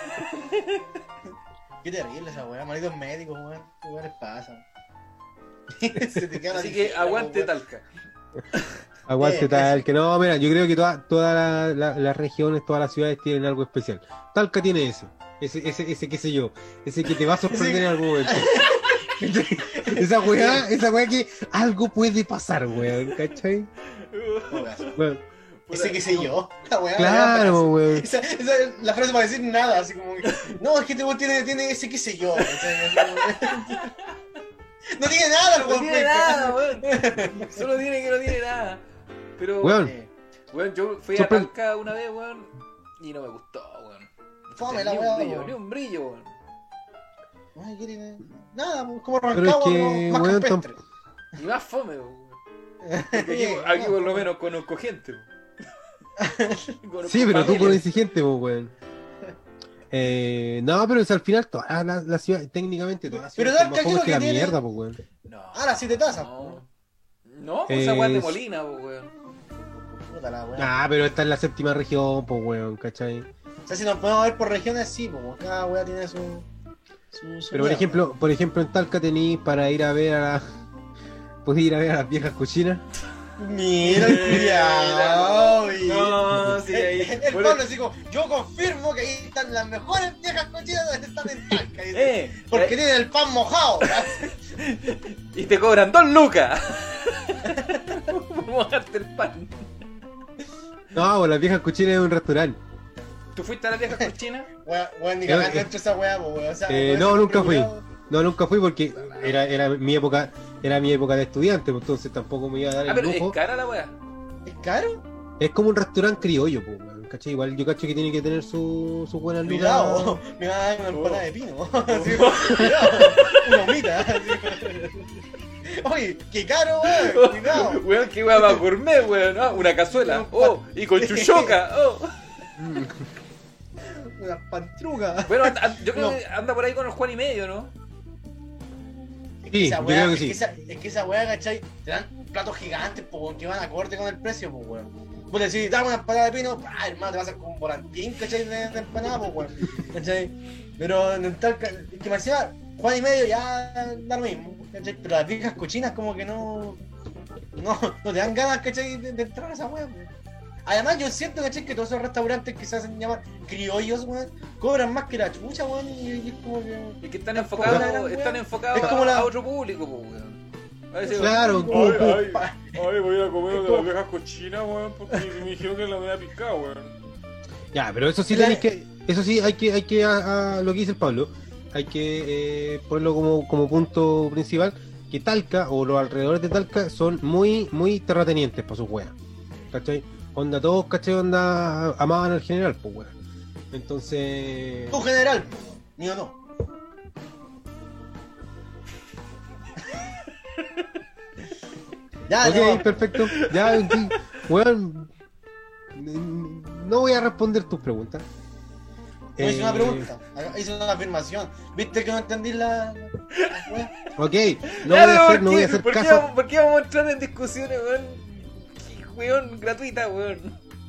Qué terrible esa weá, malditos médicos, weón. ¿Qué weá les pasa? Se te queda la Así que tijera, aguante weón. Talca. Aguante Eh, tal, que no, mira, yo creo que toda- todas la- la- las regiones, todas las ciudades tienen algo especial. Talca tiene ese, ese, ese, ese qué sé yo, ese que te va a sorprender Sí. en algún momento. esa weá, esa weá que algo puede pasar, weón, ¿cachai? Bueno, Ese que sé yo. La weá, la claro, weón. Esa, esa es la frase para decir nada, así como que, no, es que este weón tiene, tiene ese que sé yo. ¿cachai? No tiene nada, el No weón. tiene nada, weón. Solo tiene que no tiene nada. Pero, Weón. Eh, weón, yo fui a Sorpre- Talca una vez, weón, y no me gustó, weón. Fome Ni la un weá, brillo, weón. ni un brillo, weón. Ay, ¿qué tiene? Nada, pues, como Pero es Rancagua, que, más weón, campestre. Y más fome, weón. Porque Aquí, aquí por lo menos conozco gente, weón. Conozco Sí, pero tú familia. con exigente, pues, weón. Eh, no, pero es al final toda la, la ciudad, técnicamente toda la Pero ciudad Talca, es más fome ¿qué que es la lo que tiene? mierda, pues, weón. No. Ah, las siete tazas. No, no pues esa weá es de Es- Molina, pues, weón. Puta la weá. Ah, pero está en la séptima región, pues, weón, ¿cachai? O sea, si nos podemos ver por regiones, sí, pues cada weá tiene su. su, su Pero por weá. ejemplo, por ejemplo en Talca tenéis para ir a ver a la... Podés ir a ver a las viejas cochinas. Mira el culiao, y- No, sí, ahí. El, el Por- Pablo así como, yo confirmo que ahí están las mejores viejas cochinas, están en Talca. y- Eh, Porque eh, tienen el pan mojado. y te cobran dos lucas. Por mojarte el pan. No, pues las viejas cochinas es un restaurante. ¿Tú fuiste a la vieja cochina? Weón, weón, ni cagando dentro esa weá, po, weón. O sea, Eh, weón, no, ese nunca fui. culiao- No, nunca fui porque era, era mi época, era mi época de estudiante, pues, entonces tampoco me iba a dar Ah, el pero lujo. es cara la weá. ¿Es caro? Es como un restaurante criollo, pues, weón, ¿cachai? Igual yo cacho que tiene que tener su, su buena Cuidado, me va a dar una empanada de pino. Oh. Así, cuidado, una humita. así. Oye, qué caro, weón. Cuidado. Weón, qué weá más gourmet, weón. Ah, una cazuela. Oh, y con chuchoca. Oh. Una pantruga. Bueno, anda- anda- yo creo No. que anda por ahí con el Juan y medio, ¿no? Sí, Esa yo weá, creo que es, sí. que esa, es que esa weá, ¿cachai? Te dan platos gigantes, po, weón, que van acorde con el precio, pues, weón. Vos le decís, dame una empanada de pino, ah, hermano, te vas a hacer como un volantín, ¿cachai? De, de empanada, pues, weón. ¿Cachai? Pero en tal ca- es que me decía, Juan y medio ya da lo mismo, ¿cachai? Pero las viejas cochinas como que no. No, no te dan ganas, ¿cachai? De, de entrar a esa weá, weón. Además, yo siento, ¿cachai? Que todos esos restaurantes que se hacen llamar criollos, weón, cobran más que la chucha, weón, y, y es como que. Es que están Tampoco la gran enfocados, weá. están enfocados Es como a, la- a otro público, pues, weón. A veces- Claro, Ay, como- como- ay, pa- Ay, voy a ir a comer Es de como- las viejas cochinas, weón, porque me dijeron que la media picada, weón. Ya, pero eso sí La- tenéis que, eso sí hay que, hay que a, a lo que dice el Pablo, hay que eh, ponerlo como, como punto principal, que Talca o los alrededores de Talca son muy, muy terratenientes para sus weas. ¿Cachai? Onda todos, ¿cachai? Onda amaban al general, pues weón. Entonces. Tu general, ni o no. Ya, Ok, no, perfecto. Ya, sí, weón. No voy a responder tus preguntas. no hice una Eh, pregunta, hice una afirmación. ¿Viste que no entendí la, la wea? Ok, no Ya, voy a pero hacer, ¿por no voy a qué- hacer ¿por qué caso. vamos- ¿Por qué vamos a entrar en discusiones, weón? Qué Weón, gratuita, weón.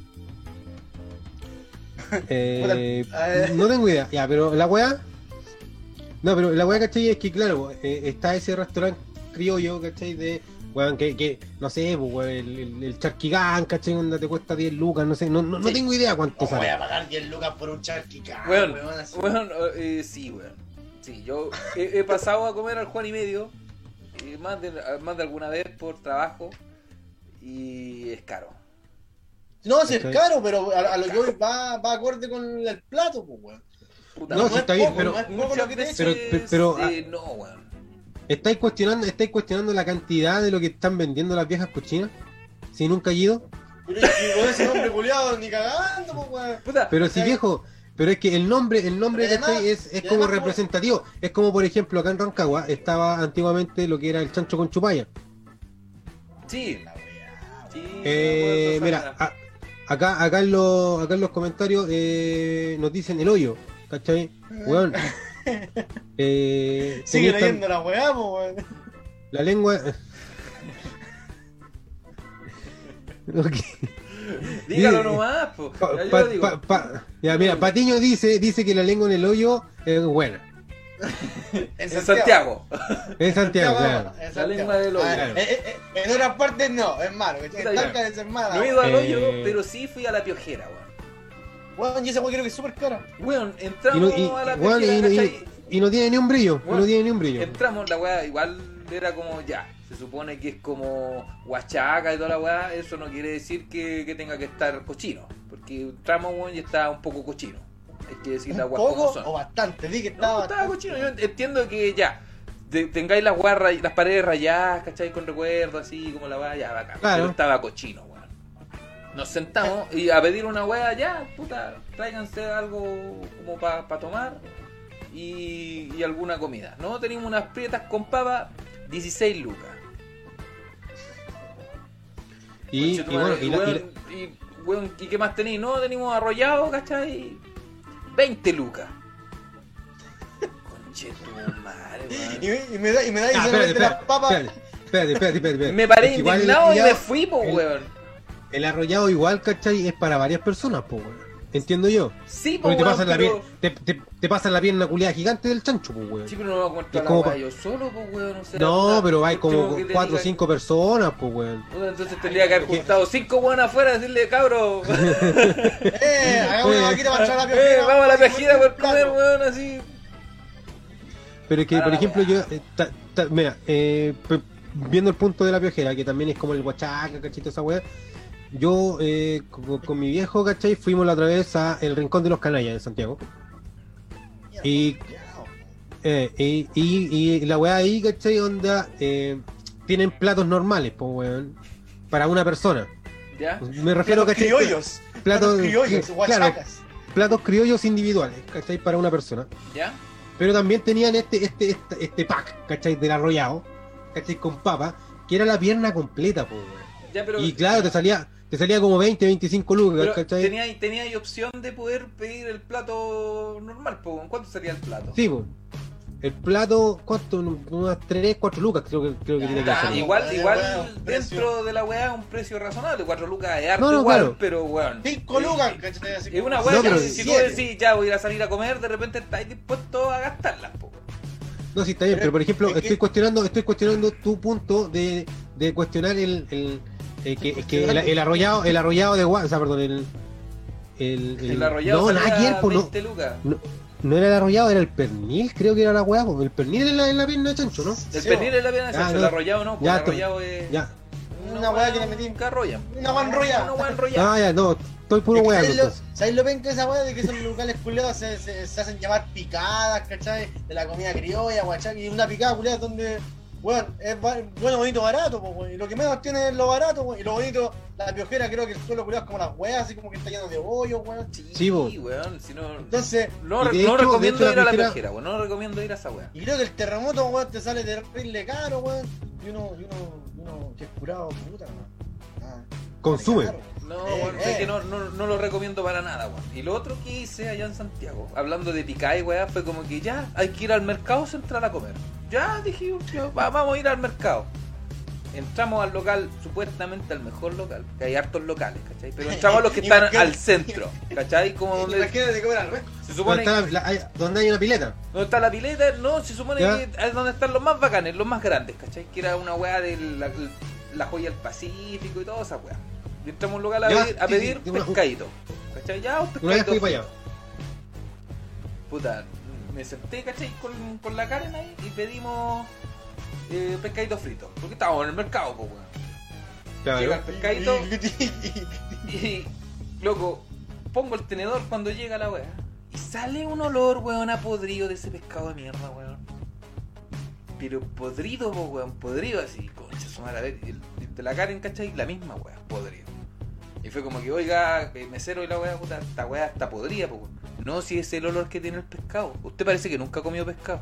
Eh, Puta, eh. no tengo idea. Ya, pero la weá. No, pero la weá, ¿cachai? Es que, claro, eh, está ese restaurante criollo, ¿cachai? De, weón, que, que no sé, pues, weón, el, el, el charquigán, ¿cachai? Donde te cuesta diez lucas, no sé, no, no, no Sí. tengo idea cuánto ¿Cómo voy sale. a pagar diez lucas por un charquicán? Weón, así? weón, eh, sí, weón. Sí, yo he, he pasado a comer al Juan y medio, eh, más, de, más de alguna vez por trabajo, y es caro. No, si es ¿Cachai? caro, pero a, a lo que voy va, va acorde con el plato, pues, weón. Puta, No, no, sí es está bien, poco, pero- no es poco muchas lo que te veces, echan. Pero- pero- pero, eh, no, weón. ¿Estáis cuestionando, estáis cuestionando la cantidad de lo que están vendiendo las viejas cochinas? Si nunca he ido. Pero es que con ese nombre culiado ni cagando, pues, weón. Puta, Pero si Sí. viejo, pero es que el nombre, el nombre Además- ¿cachai? es, es y como además, representativo. Es como, por ejemplo, acá en Rancagua estaba antiguamente lo que era el chancho con chupalla. sí, La weá. sí. Eh, me acuerdo, mira, a- acá, acá, en los, acá en los comentarios eh, nos dicen el hoyo, ¿cachai? Weón. Eh, Sigue tenía leyendo la weá, pues, weón. la lengua. Ok. Dígalo Dice- nomás, po. Pa- Ya, yo pa- lo digo. pa- pa- ya, mira, Patiño dice, dice que la lengua en el hoyo es buena. En Santiago. En Santiago, claro. en La lengua del hoyo. Ah, eh, eh, eh, en otras partes no, es malo. En Puta, Talca ya. es hermana. No he ido al Eh, hoyo, pero sí fui a la piojera, weón. Weón, y esa weá creo que es súper cara. Weón, Y entramos no, y, a la weón, piojera, y no- y- ¿cachai? y no tiene ni un brillo. y Bueno, no tiene ni un brillo. Entramos, la weá igual era como ya. Se supone que es como huachaca y toda la weá. Eso no quiere decir que, que tenga que estar cochino. Porque entramos, weón, y estaba un poco cochino. Hay que decir ¿Un las weas como poco son. o bastante? Di que No, estaba. estaba cochino. Yo entiendo que ya. te- tengáis las weas ray- las paredes rayadas, ¿cachai? Con recuerdos así, como la weá, ya bacán. Claro. Pero estaba cochino, weón. Nos sentamos y a pedir una weá, ya, puta, tráiganse algo como para pa tomar y, y alguna comida. No, teníamos unas prietas con papa, dieciséis lucas. Y, y bueno, y la- y la- Weón, y, weón, ¿y qué más tenéis? No, teníamos arrollado, ¿cachai? veinte lucas. Conche tu madre, weón. Y, me- y me da, y me da y Ah, solamente espérate, las espérate, papas. espérate, espérate, espérate, espérate, espérate. Me paré Es que igual el indignado y me arrollado- fui, po, el- weón. El arrollado igual, ¿cachai? Es para varias personas, po, weón. Entiendo yo. Sí, po, Porque te weón, pasan la, pero... pier- te, te, te pasan la pierna culiada gigante del chancho, po, weón. Sí, pero no me voy a comer Es toda la como weá pa- yo solo, pues, weón. No, será No, puta, pero hay último como que te cuatro o digan- cinco personas, pues, weón. Puta, entonces tendría que haber juntado cinco weones afuera y decirle, cabro, Eh, hagamos una vaquita para entrar a la eh, piojera. vamos a la pejida por Plato. comer, weón, así. Pero es que, Para por la ejemplo, weá. yo, eh, ta- ta- mira, eh, pe- viendo el punto de la piojera, que también es como el guachaca, cachito, esa weá, yo eh, con, con mi viejo, ¿cachai? Fuimos la otra vez a El Rincón de los Canallas en Santiago. Y, eh, y, y, y la weá ahí, ¿cachai? Onda, eh, tienen platos normales, pues weón, para una persona. ¿Ya? Me refiero, Platos ¿cachai? criollos. Platos, criollos, claro, guachacas. platos criollos individuales, ¿cachai? Para una persona. ¿Ya? Pero también tenían este, este, este, este pack, ¿cachai? Del arrollado, ¿cachai? Con papa, que era la pierna completa, pues weón. Ya, pero, Y claro, te salía, te salía como veinte, veinticinco lucas, pero ¿cachai? tenía, ahí- tenía ahí opción de poder pedir el plato normal, po. ¿Cuánto sería el plato? Sí, pues. El plato, ¿cuánto? Unas tres, cuatro lucas, creo que, creo que Ya, tiene que Ah, ser. igual, Bueno, igual bueno, precio. dentro de la weá un precio razonable, cuatro lucas es harto No, no, igual, claro. pero weón. Cinco lucas, ¿cachai? Así Es una como- weá No, que pero si tú siete. decís ya voy a ir a salir a comer, de repente estáis dispuestos a gastarlas, po. No, sí, está bien, Pero pero por ejemplo, es que- estoy cuestionando, estoy cuestionando tu punto de, de cuestionar el, el, eh, que, es que el, el arrollado, el arrollado de gua- o sea, perdón, el, el, El arrollado no, nada que salía ver, po, no, veinte lucas. no, no era el arrollado, era el pernil, creo que era la weá, po. El pernil era la, en la pierna de chancho, ¿no? El Sí, pernil es la pierna de Ya, chancho, no. el arrollado no, porque Ya, el arrollado es Ya, Una weá que le metí. que arrollan. Una weá enrollada. Una weá enrollada. ah, ya, no, estoy puro Es que weá, ¿sabéis lo- entonces. ¿Sabéis lo ven que esa weá de que esos locales culiados se, se, se hacen llamar picadas, ¿cachai? De la comida criolla, guachai, y una picada culiada donde, weón, es ba- bueno, bonito, barato, pues, weón. Y lo que menos tiene es lo barato, weón. Y lo bonito, la piojera, creo que el suelo culiado es como las weas, así como que está lleno de hoyos, weón. Sí, Sí, po. weón, si no... Entonces, No, Y de no hecho- recomiendo de hecho ir a la la piojera- piojera, weón, no recomiendo ir a esa weá. y creo que el terremoto, weón, te sale terrible caro, weón. Y uno, y uno, y uno que es curado, puta, weón. Ah, Consume. sale caro. No, Eh, weón, sé eh. que no, no, no lo recomiendo para nada, weón. Y lo otro que hice allá en Santiago, hablando de picay, weá, fue como que ya hay que ir al mercado central a comer. Ya dije, yo, va- vamos a ir al mercado. Entramos al local, supuestamente al mejor local, que hay hartos locales, ¿cachai? Pero entramos a los que están Imagínate- al centro, ¿cachai? Como donde Imagínate comer al resto. se ¿Dónde supone está la- la- hay- ¿Dónde hay una pileta? donde está la pileta, no, se supone ¿Ya? que es donde están los más bacanes, los más grandes, ¿cachai? Que era una weá de la, la joya del Pacífico y toda esa weá. Y entramos a un local a Ya, pedir, a sí, pedir sí, una- pescadito, ¿cachai? Ya un Una vez pescadito fui para allá. puta, me senté, ¿cachai? Con, con la Karen ahí y pedimos eh, pescadito frito. Porque estábamos en el mercado, pues, weón. Llega el Claro. pescadito y, loco, pongo el tenedor cuando llega la weá. Y sale un olor, weón, a podrido de ese pescado de mierda, weón. Pero podrido, po, weón, podrido así, concha su madre. A ver, el- el de la Karen, ¿cachai? La misma weá, podrido. Y fue como que, oiga, eh, mesero y la weá, puta, esta weá está podrida, po, weón. No, si es el olor que tiene el pescado. Usted parece que nunca ha comido pescado.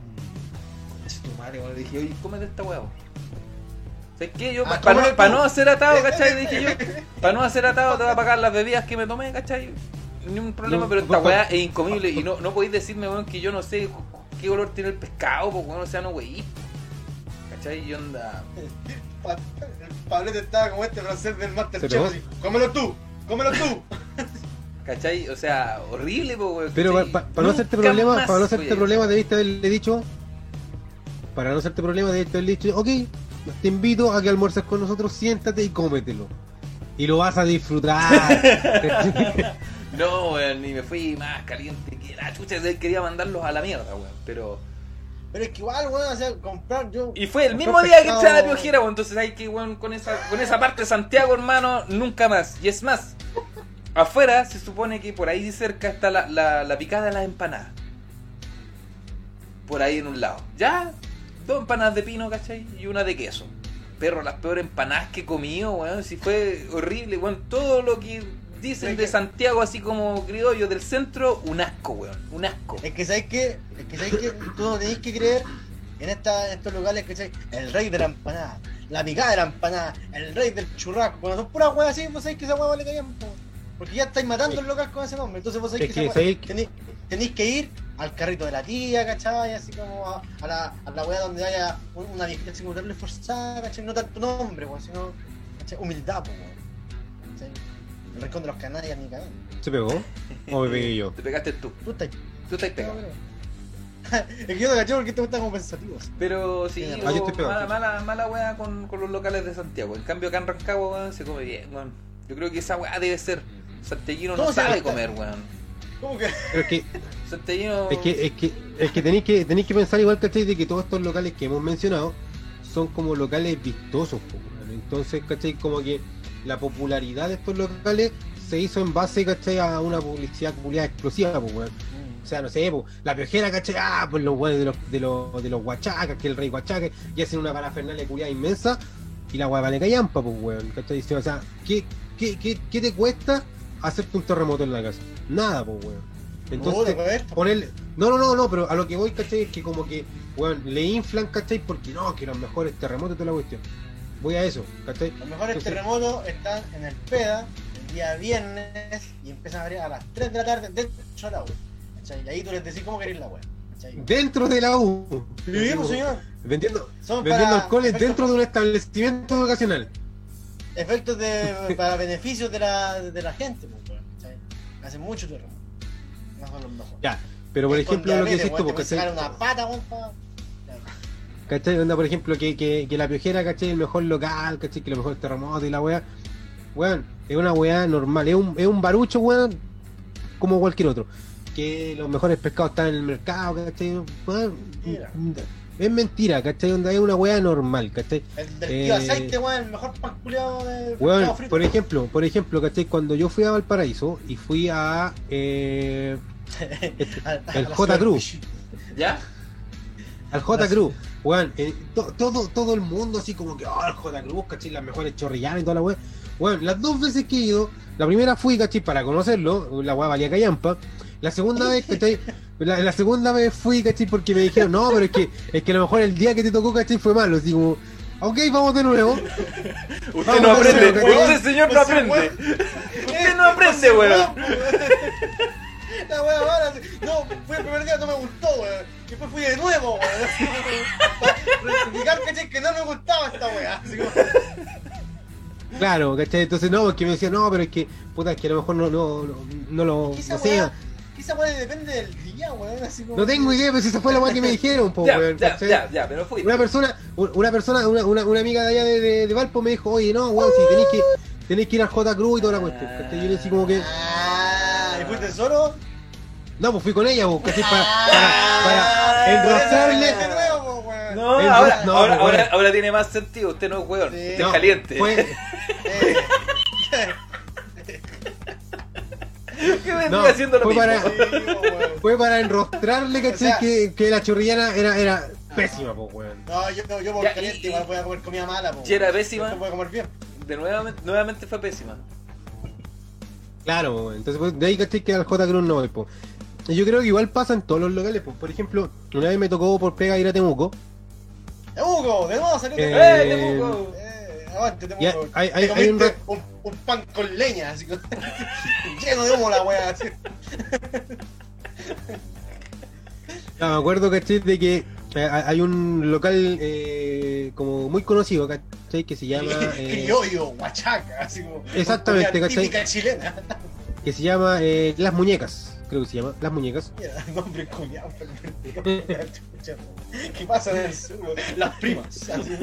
Es tu madre, weón. Le dije, oye, cómete esta weá, weón. ¿Sabes qué? Yo, Ah, para cómelo no, pa tú. no hacer atado, ¿cachai? Dije yo, para no hacer atado te voy a pagar las bebidas que me tomé, ¿cachai? Ni un problema, No, pero esta por weá favor. es incomible y no, no podéis decirme, weón, que yo no sé qué olor tiene el pescado, pues, weón, o sea, no, weí. ¿Cachai? Y onda... Pa- El Pablete estaba como este francés del ¿Se Masterchef, pegó? así, cómelo tú, cómelo tú. ¿Cachai? O sea, horrible, pues, weón. Pero ¿cachai? para no hacerte Nunca problema, más para no voy hacerte a ir. problema debiste haberle dicho, para no hacerte problema debiste haberle dicho, ok, te invito a que almuerces con nosotros, siéntate y cómetelo. Y lo vas a disfrutar. No, weón, y me fui más caliente que la chucha, quería mandarlos a la mierda, weón, pero... Pero es que igual, weón, o sea, comprar yo. Y fue el comprar mismo día que pescado- entré a la piojera, weón, entonces hay que, weón, con esa, con esa parte de Santiago, hermano, nunca más. Y es más, afuera se supone que por ahí cerca está la, la, la picada de las empanadas. Por ahí en un lado. Ya, dos empanadas de pino, ¿cachai? Y una de queso. Perro, las peores empanadas que he comido, weón, si fue horrible, weón, todo lo que dicen de Santiago, así como criollo del centro, un asco, weón, un asco. Es que sabes que, es que sabes que tú no tenés que creer en, esta, en estos locales que el rey de la empanada, la picada de la empanada, el rey del churrasco. Bueno, son puras weas así, vos sabés que esa wea vale callampa. Porque ya estáis matando el local con ese nombre. Entonces vos sabés Es que, que esa wea- sabéis que- tenéis, tenéis que ir al carrito de la tía, ¿cachai? Así como a, a la, a la wea donde haya un- una viejita así como darle forzada, ¿cachai? No tanto nombre, weón, sino ¿cachai? Humildad, pues, weón. ¿Cachai? El rincón de los canarias ni cagando. ¿Se pegó? ¿O me pegué yo? Te pegaste tú, Tú estás tú estás pegado. Es que yo no caché porque este está como pensativo. Pero sí, Ah, yo hubo estoy pegado, mala, sí. mala, mala wea con, con los locales de Santiago. En cambio acá en Rancagua, weón, se come bien, weón. Yo creo que esa weá debe ser. Santiaguino no ¿Cómo se sabe llama? comer, weón. ¿Cómo que? Pero es que, Santiaguino... es que, es que, es que tenéis que, tenéis que pensar igual, ¿cachai? De que todos estos locales que hemos mencionado son como locales vistosos, po, weón. Entonces, ¿cachai? Como que la popularidad de estos locales se hizo en base, ¿cachai? A una publicidad culiada explosiva, pues, weón. O sea, no sé, pues, la piojera, ¿cachai? Ah, pues los weones de los, de los, de los guachacas, que el rey guachaca, y hacen una parafernalia culiada inmensa, y la weá vale callampa, pues, weón, ¿cachai? O sea, ¿qué, qué, qué, qué te cuesta hacerte un terremoto en la casa? Nada, pues, weón. Entonces, no, ponerle... No, no, no, no, pero a lo que voy, ¿cachai? Es que como que, weón, le inflan, ¿cachai? Porque no, que los mejores terremotos y toda la cuestión. Voy a eso, ¿cachai? Los mejores Entonces, terremotos están en el PEDA el día viernes y empiezan a abrir a las tres de la tarde dentro de la U. ¿Cachai? Y ahí tú les decís cómo queréis la web. Dentro de la U. Sí, pues, señor. Vendiendo, Son vendiendo para alcoholes efectos- dentro de un establecimiento educacional. Efectos de, para beneficios de la, de la gente, pues, weón, ¿cachai? Hacen mucho terremoto. No son los mejores. Ya, pero por Es con ejemplo lo que diabetes, hiciste, weón, te porque puedes sacar una pata, weón, pa- ¿cachai? Onda, por ejemplo, que, que, que la piojera, ¿cachai? El mejor local, ¿cachai? Que lo mejor terremoto y la weá. Weón, es una weá normal, es un, es un barucho, weón, como cualquier otro. Que los mejores pescados están en el mercado, ¿cachai? Weón, Mira. es mentira, ¿cachai? Onda, es una weá normal, ¿cachai? El del Eh, tío aceite, weón, el mejor pan culiado de Weón, pescado frito. por ejemplo, por ejemplo, ¿cachai? Cuando yo fui a Valparaíso y fui a eh, el J. Cruz, ¿Ya? al J. Cruz, weón, eh, to- todo, todo el mundo así como que, oh, el J. Cruz, ¿cachai? Las mejores chorrillanas y toda la weá. Weón, las dos veces que he ido, la primera fui, ¿cachai? Para conocerlo, la weá valía callampa. La segunda vez, ¿cachai? La, la segunda vez fui, ¿cachai? Porque me dijeron, no, pero es que, es que a lo mejor el día que te tocó, ¿cachai? Fue malo, así como, ok, vamos de nuevo. Usted Vamos, no aprende, vamos, vamos. usted señor no Ese aprende. weón. Usted no aprende, weón. La wea mala, no, fui el primer día, no me gustó, weón. Después fui de nuevo, weón. Para rectificar, ¿cachai? Que no me gustaba esta wea. Así como, Claro, ¿cachai? Entonces, no, es que me decían, no, pero es que, puta, es que a lo mejor no, no, no, no lo, esa no sé, wea, esa wea depende del día, weón. Así como, no tengo idea, pero si esa fue la weá que me dijeron, po, Ya, weón, ya, ¿cachai? ya, ya, pero fui. Una persona, un- una persona, una, una, una amiga de allá de, de, de Valpo me dijo, oye, no, weón, si tenéis que, tenéis que ir al J. Cruz y toda la cuestión, ¿cachai? Yo le decía como que, Ah, ¿y fuiste solo? no, pues fui con ella, pues, ¿cachai? Para, Ah, para, para por eso enroscarle. fuiste de nuevo, po, weón. No, El- ahora, no, ahora, pero ahora, bueno. ahora tiene más sentido. Usted no es weón, Sí. usted No, es caliente. Fue, Eh, ¿Qué vendría no, haciendo lo fue mismo? para- sí, po, weón. fue para enrostrarle, ¿cachai? O sea- que, que la chorrillana era, era pésima, pues, weón. No, yo, yo por Ya, caliente y- igual voy a comer comida mala, po. Si era pésima. Después voy a comer bien. De nuevamente, nuevamente fue pésima. Claro, weón. Entonces, pues, de ahí, ¿cachai? Que al J. Cruz no voy, pues. Y yo creo que igual pasa en todos los locales, pues. Por ejemplo, una vez me tocó por pega ir a Temuco. Temuco, de nuevo salió Eh, Temuco. ¡Eh, Temuco! Eh, aguante Ya, Temuco. hay- Te hay- hay un comiste ra- un, un pan con leña, así como lleno de humo la wea, así. Ah, me acuerdo, ¿cachai? De que eh, hay un local eh, como muy conocido, ¿cachai? Que se llama... eh, Criollo, huachaca, así como. Exactamente, comida ¿cachai? típica chilena. que se llama eh, Las Muñecas. Creo que se llama Las Muñecas. Mira, nombre culiao, pervertido. Chucha. ¿Qué pasa en el sur? Las primas. Así.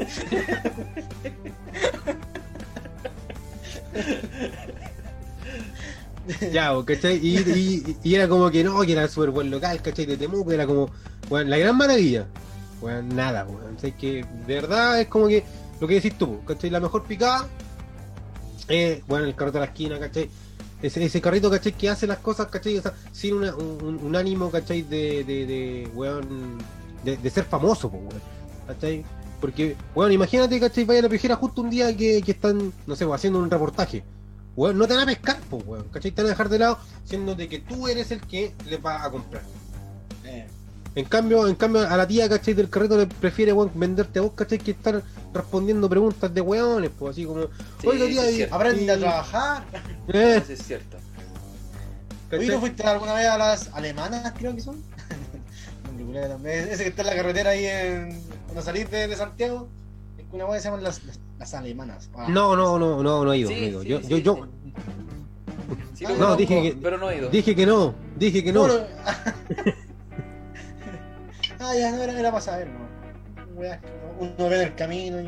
Ya, bo, ¿cachai? Y, y, y era como que no, que era súper buen local, ¿cachai? De Temuco, era como, bueno, la gran maravilla. Bueno, nada, weón. O sea, que de verdad es como que lo que decís tú, ¿cachai? La mejor picada, eh, bueno, el carrito de la esquina, ¿cachai? Ese, ese carrito, ¿cachai? Que hace las cosas, ¿cachai? O sea, sin una- un, un ánimo, ¿cachai? De, de, de weón, de, de ser famoso, pues, weón, ¿cachai? Porque, bueno, imagínate, ¿cachai? Vaya a la pejera justo un día que, que están, no sé, haciendo un reportaje. Weón, no te van a pescar, pues, weón, ¿cachai? Te van a dejar de lado, siendo de que tú eres el que les va a comprar. Eh. En cambio, en cambio a la tía, ¿cachai? Del carrito le prefiere, weón, venderte a vos, ¿cachai? Que estar respondiendo preguntas de weones, pues, así como, Sí, oiga, tía, eso es y- cierto. Aprende y- a trabajar. eh, Eso es cierto. Oye, ¿cachai? ¿no fuiste alguna vez a las alemanas, creo que son? Nombre culiao también. Ese que está en la carretera ahí en. Cuando salís de, de Santiago. Es que una wea se llaman las, las, las alemanas. Ah. No, no, no, no, no he ido, Sí, no he ido. sí, yo, sí, yo, sí. yo Sí, No, lo conozco, dije que- pero no he ido. dije que no, dije que no. No, no. Ah, ya, no era, era para saber, no. Weas que uno uno ve en el camino y.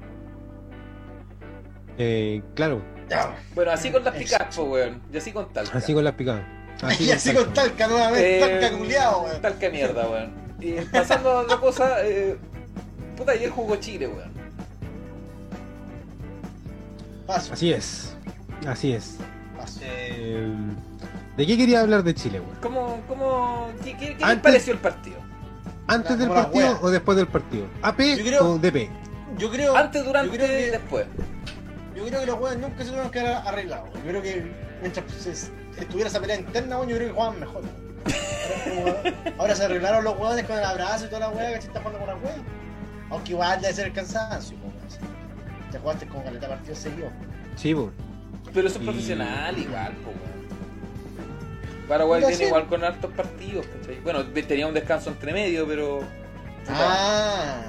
Eh, claro, Ya. Bueno, así con las Eso. picadas, po, weón. Y así con talca. así con las picadas. Y así con talca nuevamente, Eh, talca culiao, weón. Talca mierda, weón. Y pasando a otra cosa, eh, puta, ayer jugó Chile, weón. Paso. Así es. Así es. Paso. Eh, ¿De qué quería hablar de Chile, weón? ¿Cómo, cómo, ¿Qué, qué, qué les Antes- pareció el partido? ¿Antes La- del como las partido weas. o después del partido? ¿A P Yo creo- o D P? Yo creo. Antes, durante yo creo y que, después. yo creo que los jugadores nunca se tuvieron que haber arreglado. Yo creo que mientras se- estuviera esa pelea interna, weón, yo creo que jugaban mejor. Ahora, como- ahora se arreglaron los jugadores con el abrazo y toda la weá, que se está jugando con la weá. Aunque igual debe ser el cansancio, weón. Te jugaste con caleta partidos seguidos. Sí, weón. Pero eso es Y- profesional igual, po, weón. Paraguay Pero viene sí. igual con hartos partidos, ¿cachai? Bueno, de- tenía un descanso entre medio, pero... Ah.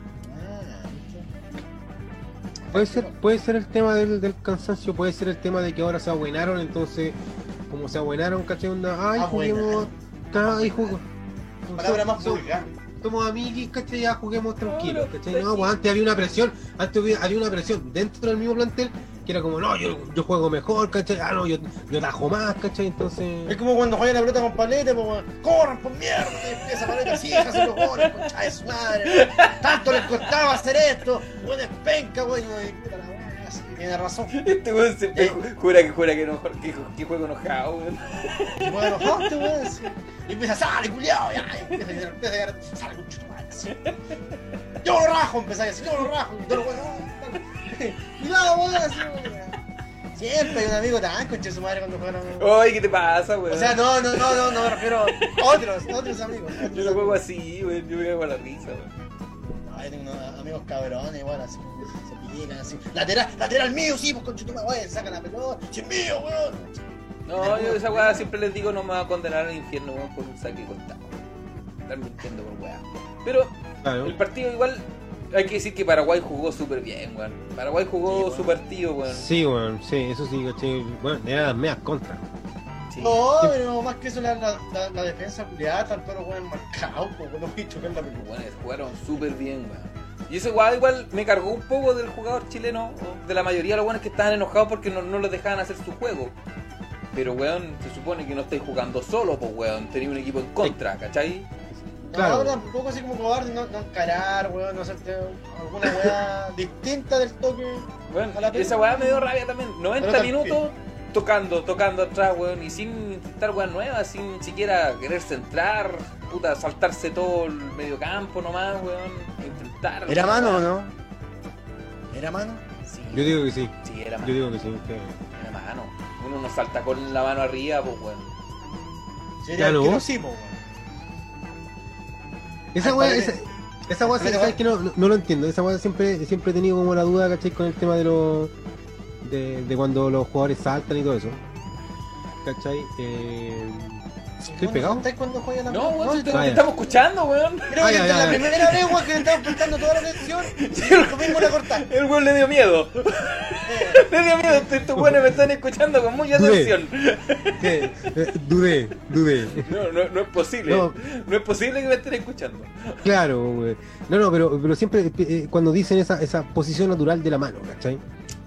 Puede ser, puede ser el tema del, del cansancio, puede ser el tema de que ahora se abuenaron, entonces, como se abuenaron, ¿cachai? Onda, ay, juguemos, ay, juguemos. Palabra más Somos- vulgar. Somos amiguis, ¿cachai? Ya juguemos tranquilos, No, ¿cachai? pero- No, pues antes había una presión, antes había, había una presión dentro del mismo plantel, que era como, no, yo, yo juego mejor, ¿cachai? Ah, no, yo, yo tajo más, ¿cachai? Entonces... Es como cuando juegan la pelota con paleta, pues, weón, corran por mierda, y empieza paleta así, hacen los goles, concha de su madre, weón. Tanto les costaba hacer esto, weón, es penca, weón, y puta la weón, así, tiene razón. Este weón siempre Eh. ju- jura que jura que, no, que, que juego enojado, weón. Y weón, enojaste, weón, así. Y empieza, sale, culiao, ya, y empieza a llegar, empieza a llegar, sale, concha de tu madre, así. Yo lo rajo, empezá a decir, yo lo rajo, y todo, weón, no, cuidado, weón, así, weón. Siempre hay un amigo tan concha de su madre cuando juegan. Oye, ¿qué te pasa, weón? O sea, no, no, no, no, no me refiero a otros, otros amigos. Yo otros lo juego amigos. así, weón, yo me hago la risa, weón. No, yo tengo unos amigos cabrones, igual, así, se pican, así. Lateral, lateral mío, sí, pues concha de tu madre, weón, saca la pelota, si es mío, weón. No, yo esa weá siempre les digo, no me va a condenar al infierno, weón, por un saque cortado. Estar mintiendo por weá. Pero Claro. el partido igual, hay que decir que Paraguay jugó súper bien, weón. Paraguay jugó Sí, weón. su partido, weón. Sí, weón, sí, eso sí, ¿cachai? Bueno, eran las medias contras. Sí. No, pero más que eso, la, la, la, la defensa culiada, están todos los weones marcados, pues, no voy a chocar la pelota. Bueno, jugaron súper bien, weón. Y eso igual, igual me cargó un poco del jugador chileno, o de la mayoría de los buenos que estaban enojados porque no, no los dejaban hacer su juego. Pero, weón, se supone que no estáis jugando solo, pues, weón. Tenéis un equipo en contra, ¿cachai? Claro. No, tampoco así como cobarde, no, no encarar, weón, no hacerte alguna weá distinta del toque. Bueno, A la pelota. esa weá me dio rabia también. noventa Pelota al minutos tocando, tocando atrás, weón, y sin intentar weas nuevas, sin siquiera querer centrar, puta, saltarse todo el medio campo nomás, weón, intentar. ¿Era mano o no? ¿Era mano? Sí, Yo digo que sí, sí, era yo mano. digo que sí. Que... Era mano. Uno no salta con la mano arriba, pues, weón. Sería Ya no. que no sí, po, weón. Esa Al weá, padre- esa, esa weá, al padre- ¿sabes que no, no, no lo entiendo. Esa weá siempre, siempre he tenido como la duda, ¿cachai? Con el tema de los. De, de cuando los jugadores saltan y todo eso. ¿Cachai? Eh, ¿Estoy ¿No pegado? saltáis cuando juegan la No, pelota? weón, te, Ah, te ya. estamos escuchando, weón. Creo Ah, que ya, esta ya, es la ya. primera vez, weón, que le estamos prestando toda la atención. Lo mismo la cortar. El weón le dio miedo. Le dio miedo, estos estos weones me están escuchando con mucha Dudé. atención. Eh, eh, dudé, dudé. No, no, no es posible. No. No. es posible que me estén escuchando. Claro, güey. No, no, pero, pero siempre eh, cuando dicen esa, esa posición natural de la mano, ¿cachai?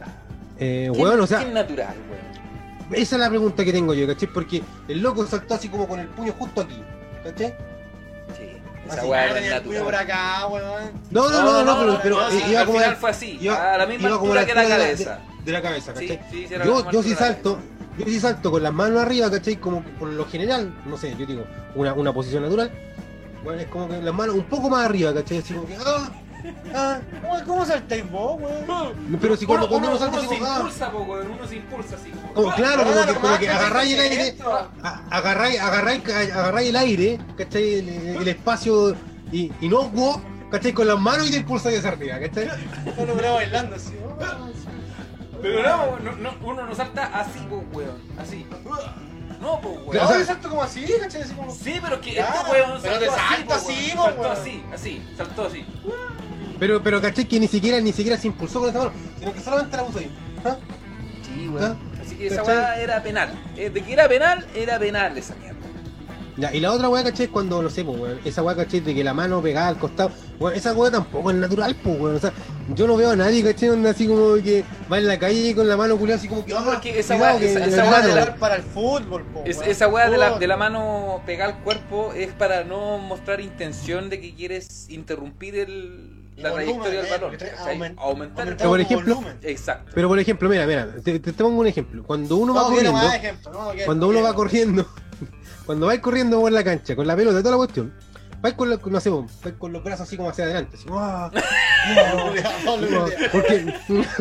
Eh, ¿Qué- weón, o qué sea, es natural, weón? esa es la pregunta que tengo yo, ¿cachai? Porque el loco saltó así como con el puño justo aquí, ¿cachai? Sí, esa Así, weá ah, no es tenía el puño por natural. acá, weón. No, no, no, no, pero, pero no, eh, sí, iba al como final la- fue así, iba- a la misma iba como altura que la altura de cabeza. De, de la cabeza, Sí, ¿cachai? sí, sí, era la yo, misma yo sí altura de la salto, yo sí salto con las manos arriba, ¿cachai? Como por lo general, no sé, yo digo, una, una posición natural. Bueno, es como que las manos un poco más arriba, ¿cachai? Así como que, ah, ah. Weón, ¿cómo saltáis vos, weón? Pero si cuando, uno, cuando uno, uno, salta uno así se como, ah, impulsa, po, weón, uno se impulsa así. Como, como, claro, como que, como que Ah, agarráis el ¿qué aire, es esto? a- agarráis, agarráis, agarráis el aire, ¿cachai? El, el espacio y, inocuo, ¿cachai? Con las manos y te impulsáis hacia arriba, ¿cachai? No lo veo bailando así, weón. Pero no, no, no, uno no salta así, po, weón, así. No, po, weón. Claro, o No, sea- yo salto como así, ¿cachai? Así como... Sí, pero que Claro, este weón pero saltó te así, salta po, así, weón. po, Saltó weón. así, así, saltó así. Pero, pero, ¿cachai? Que ni siquiera, ni siquiera se impulsó con esa mano, sino que solamente la puso ahí. ¿Ah? Sí, ¿Ah? weón. Así que esa ¿Cachai? weá era penal. Eh, De que era penal, era penal esa mierda. Ya, y la otra weá, ¿cachai? Es cuando, no sé, pues, weón, esa weá, ¿cachai? De que la mano pegada al costado, weón, esa weá tampoco es natural, pues, weón, o sea, yo no veo a nadie, ¿cachai? Donde así como que va en la calle con la mano culiada así como que, No, ah, porque esa cuidado, weá- que esa- el esa weá hermano- de la- Jugar para el fútbol, po, Es- weón. esa weá de la, Fútbol. de la mano pegada al cuerpo es para no mostrar intención de que quieres interrumpir el, la volumen, trayectoria del eh, balón. porque trae- ¿cachai? aument- Aumentar el aumentar Por el ejemplo, volumen. Exacto. Pero por ejemplo, mira, mira, te, te, te pongo un ejemplo. Cuando uno va No quiero corriendo, más ejemplos, no quiero, cuando no uno quiero. va corriendo, cuando vais corriendo por la cancha con la pelota y toda la cuestión, vais con, la- no sé, vos, vais con los brazos así como hacia adelante, así, ¡ah! No, no, no, no. porque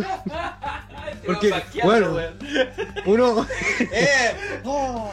porque, bueno, uno, ¡Eh! ¡Oh!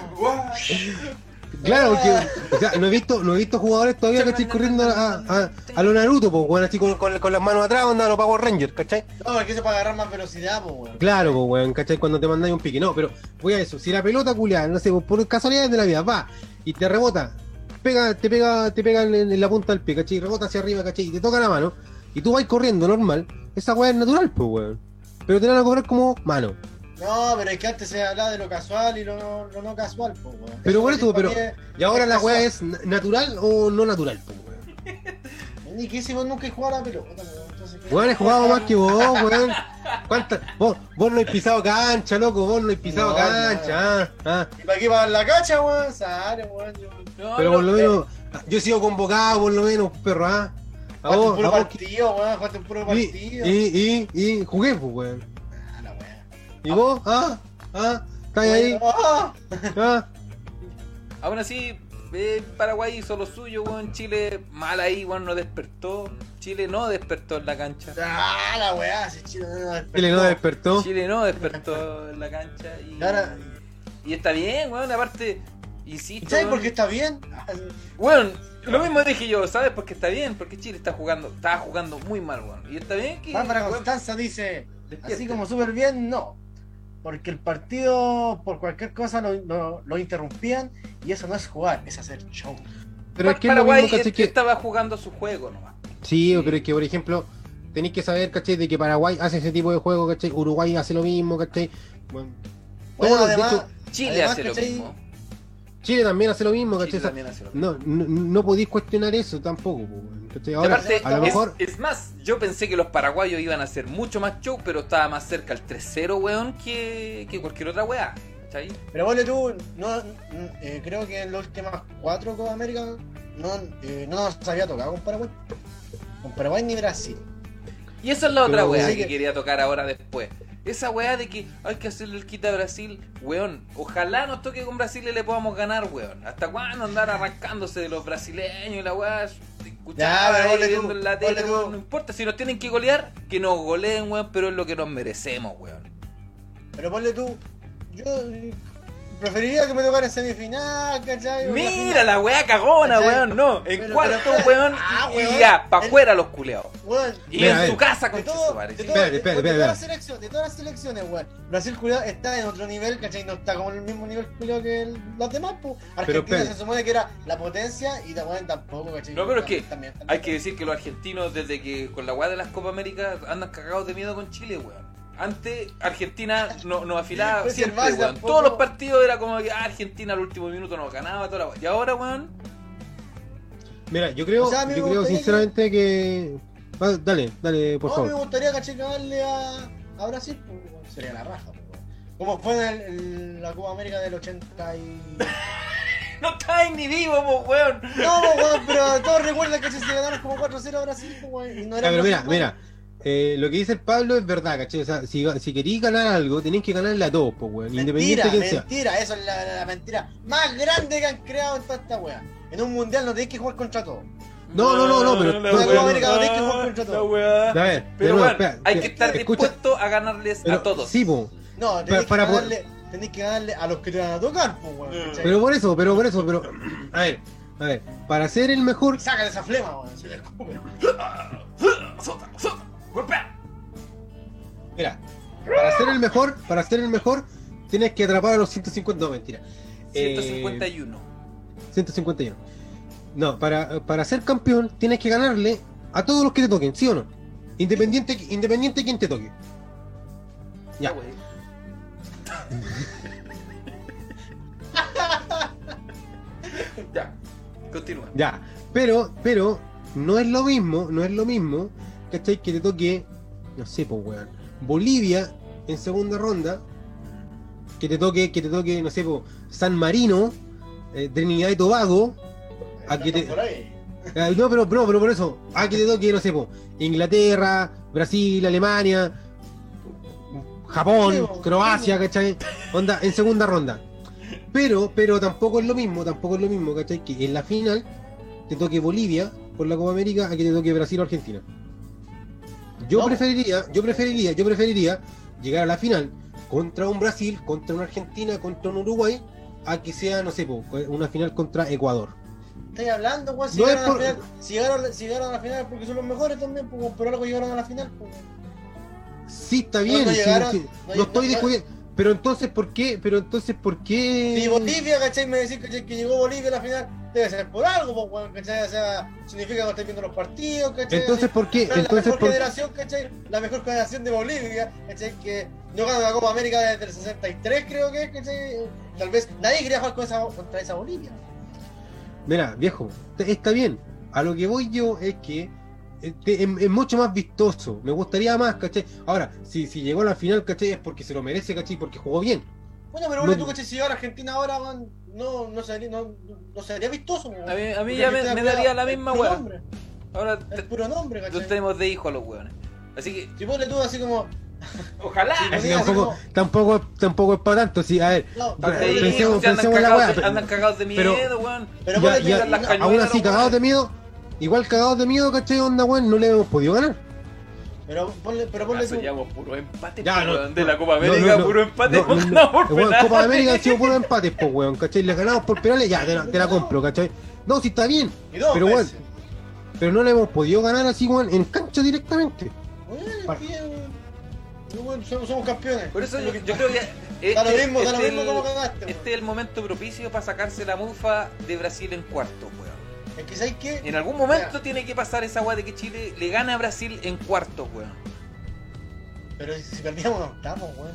claro, porque, o sea, no he visto, no he visto jugadores todavía que estén corriendo a, a, a lo Naruto, pues, bueno, así con, con, con las manos atrás, onda a los Power Rangers, ¿cachai? No, es que eso para agarrar más velocidad, pues, weón. Claro, pues, weón, ¿cachai? Cuando te mandáis un pique. No, pero voy a eso. Si la pelota culiada, no sé, pues, por casualidades de la vida, va y te rebota, pega, te pega, te pega en, en la punta del pie, ¿cachai? Rebota hacia arriba, ¿cachai? Y te toca la mano, y tú vas corriendo normal, esa weá es natural, pues, weón. Pero te van a cobrar como mano. No, pero es que antes se hablaba de lo casual y lo no, lo no casual, pues, weón. Pero por eso, para pero. mí es- Y ahora es la weá casual. es na- natural o no natural, pues, weón. Ni que hicimos nunca he jugado a la pelota, weón. Entonces, ¿qué? Weón, he jugado más que vos, weón. ¿Cuántas? Vos, vos no has pisado cancha, loco, vos no has pisado No, cancha, ah, ah. ¿Y para qué para la cacha, weón? Sale, weón. yo- No, Pero no, por lo menos, yo he sido convocado, por lo menos, perro, ah. A Jugaste un vos, puro a vos, partido, weón. Jugaste un puro y, partido. y, y, y jugué, pues, weón. Ah, la weá. ¿Y vos? ¿Ah? ¿Ah? ¿Estás ahí? ¡Ah! ¿Ah? Aún así, eh, Paraguay hizo lo suyo, weón. Chile mal ahí, weón, no despertó. Chile no despertó en la cancha. Ah, la weá, si Chile no despertó. Chile no despertó. Chile no despertó en la cancha. Y, Y ahora- y está bien, weón. Aparte, insisto. ¿Sabes weón, por qué está bien? Weón, lo mismo dije yo, ¿sabes? Porque está bien, porque Chile está jugando, estaba jugando muy mal, weón. Y está bien que. Bárbara weón, Constanza dice, despierte. así como súper bien, no. Porque el partido, por cualquier cosa, lo, lo- lo interrumpían y eso no es jugar, es hacer show. Pero es que es lo Paraguay mismo, ¿cachai? Que... estaba jugando su juego nomás. Sí, pero es que, por ejemplo, tenéis que saber, ¿cachai? De que Paraguay hace ese tipo de juego, ¿cachai? Uruguay hace lo mismo, ¿cachai? Bueno, Bueno, todos, de además, hecho, Chile Además, hace lo ¿cachai? mismo. Chile también hace lo mismo, ¿cachai? Chile O sea, también hace lo mismo. no, no, no podéis cuestionar eso tampoco, po, weón, ¿cachai? Y Ahora, aparte, a lo es, mejor... es más, yo pensé que los paraguayos iban a hacer mucho más show, pero estaba más cerca al tres cero, weón, que, que cualquier otra weá. ¿Cachai? pero ponle tú, no, eh, creo que en las últimas cuatro Copa América no, eh, no nos había tocado con Paraguay. Con Paraguay ni Brasil. Y esa es la otra Pero, weá sí que que- quería tocar ahora después. Esa weá de que hay que hacerle el quita a Brasil, weón. Ojalá nos toque con Brasil y le podamos ganar, weón. ¿Hasta cuándo andar arrancándose de los brasileños y la weá? Escuchar Ya, pero ahí ponle tú, viendo en la tele, ponle tú. weón. No importa, si nos tienen que golear, que nos goleen, weón, pero es lo que nos merecemos, weón. Pero ponle tú, yo eh, preferiría que me tocara en semifinal, ¿cachai? O en la Mira final. la weá cagona, ¿Cachai? weón. No, en Pero- cuarto, pero- weón, Ah, y, weón. y ya, pa' El- afuera los culeados. Weón, Y Mira, en a su ver. casa, de, con todo, madre. de, sí. todo- Espérate, de- espérate, de espérate, todas las espérate. selecciones, de todas las selecciones, weón. Brasil culiao está en otro nivel, ¿cachai? No está como en el mismo nivel culiao que el- los demás, pues. Argentina espérate. se supone que era la potencia y weón tampoco, ¿cachai? No, pero es que También- también- hay que decir que los argentinos, desde que con la weá de las Copa América, andan cagados de miedo con Chile, weón. Antes Argentina no- nos afilaba Pero si el siempre, Barça weón. tampoco- Todos los partidos era como que ah, Argentina al último minuto nos ganaba, toda la weá. Y ahora, weón, Mira, yo creo, O sea, a mí me yo creo gustaría sinceramente que... Va, dale, dale, por No, me favor. gustaría, ¿cachai? Ganarle a, a Brasil, pues, weón. Sería la raja, pues, weón. Como fue en el- el- la Copa América del ochenta y... no estáis ni vivos, po, weón. No, pues, weón, pero todos recuerdan que se ganaron como cuatro cero a Brasil, pues, weón. Y no Ya, era pero mira, Brasil, mira, eh, lo que dice el Pablo es verdad, ¿cachai? O sea, si, si queréis ganar algo, tenéis que ganarle a todos, pues, weón. Independiente Mentira, de quién sea. mentira, eso es la, la- la mentira más grande que han creado en toda esta wea. En un mundial no tenéis que jugar contra todos. No, no, no, no, pero- la pero- weá, pero- América no tenés que jugar contra la todo. weá. A ver, de Pero nuevo, weón, espera, hay que- que estar escucha, dispuesto a ganarles pero- a todos. Sí, po. No, tenéis para que, poder- ganarle, tenéis que ganarle a los que te van a tocar, pues weón. ¿cachai? Pero por eso, pero por eso, pero... A ver, a ver, para ser el mejor... Sácale esa flema, weón. Se le escupe. Azota, azota, golpea. Mira, para ser el mejor, para ser el mejor, tienes que atrapar a los ciento cincuenta, no, mentira. ciento cincuenta y uno. Eh, ciento cincuenta y uno. No, para, para ser campeón tienes que ganarle a todos los que te toquen, ¿sí o no? Independiente, independiente de quién te toque. Ya. wey. Ya, continúa. Ya, pero, pero, no es lo mismo, no es lo mismo, ¿cachai? Que te toque, no sé, pues weón, Bolivia en segunda ronda, que te toque, que te toque, no sé, pues, San Marino, eh, Trinidad y Tobago, a que te, Por ahí. Eh, No, pero, no, pero por eso, ah, que te toque, no sé, po, Inglaterra, Brasil, Alemania, Japón, Sí, po, Croacia, ¿cachai? Onda, en segunda ronda. Pero, pero tampoco es lo mismo, tampoco es lo mismo, ¿cachai? Que en la final te toque Bolivia por la Copa América a que te toque Brasil o Argentina. Yo No. preferiría, yo preferiría, yo preferiría llegar a la final contra un Brasil, contra una Argentina, contra un Uruguay, a que sea, no sé, po, una final contra Ecuador. Estáis hablando, weón, si No llegaron es a por- la final, si llegaron, si llegaron a la final porque son los mejores también, pues, por algo llegaron a la final, pues. Sí, está bien, no sí, llegaron, sí, no- no estoy no- discutiendo. Pero entonces, ¿por qué? Pero entonces, ¿por qué? Si Bolivia, ¿cachai? Me decís, ¿cachai? Que llegó Bolivia a la final, debe ser por algo, pues, weón, ¿cachai? O sea, significa que estáis viendo los partidos, ¿cachai? Entonces, ¿por qué? Esta es la Entonces, mejor ¿por generación, ¿cachai? La mejor generación de Bolivia, ¿cachai? Que no gana la Copa América desde el sesenta y tres, creo que es, ¿cachai? Tal vez nadie quería jugar con esa, contra esa Bolivia. Mira, viejo, te- está bien. A lo que voy yo es que este, es, es mucho más vistoso. Me gustaría más, ¿cachai? Ahora, si, si llegó a la final, ¿cachai? Es porque se lo merece, ¿cachai? Porque jugó bien. Bueno, pero No- bueno, tú, ¿cachai? Si llegara a Argentina ahora, weón, no, no, sería, no, no sería vistoso, weón. A mí, a mí Porque ya me, Argentina me juega daría la el misma puro weá. nombre, Ahora el te- puro nombre, los ¿cachai? tenemos de hijo a los weones. Así que, Si ponle tú así como, ojalá. Sí, Así sí, así tampoco, como- tampoco, tampoco es para tanto. Sí, a ver, no, Pero Están pero, de pensemos- hijos, se andan pensemos en la cagados, weá, de, andan cagados de pero- miedo, weón. pero ya, ponle tú, ya, las una- cañuelas, aún así, los cagados de weones. miedo, igual cagados de miedo, ¿cachai? Onda, weón, no le hemos podido ganar. pero ponle, pero ponle Acaso tú, llevamos puro empate, Ya, po, no, weón. De no, la Copa no, América, no, no, puro empate, no, no, no, ganamos por weón, penales. Copa América han sido puros empates, pues, weón, ¿cachai? Le ganamos por penales, ya, te la, te la compro, ¿cachai? No, sí está bien, y dos pero weón, veces. pero no le hemos podido ganar así, weón, en cancha directamente. Bueno, Para- bien, weón. Bueno, somos, somos campeones. Por eso Es yo, lo que- yo creo que eh, Da lo eh, mismo, da lo este mismo el- como ganaste, weón. este es el momento propicio para sacarse la mufa de Brasil en cuarto, weón. Es que ¿sabes qué? En algún momento Mira, tiene que pasar esa weá de que Chile le gana a Brasil en cuarto, weón. pero si si perdíamos no estamos, weón.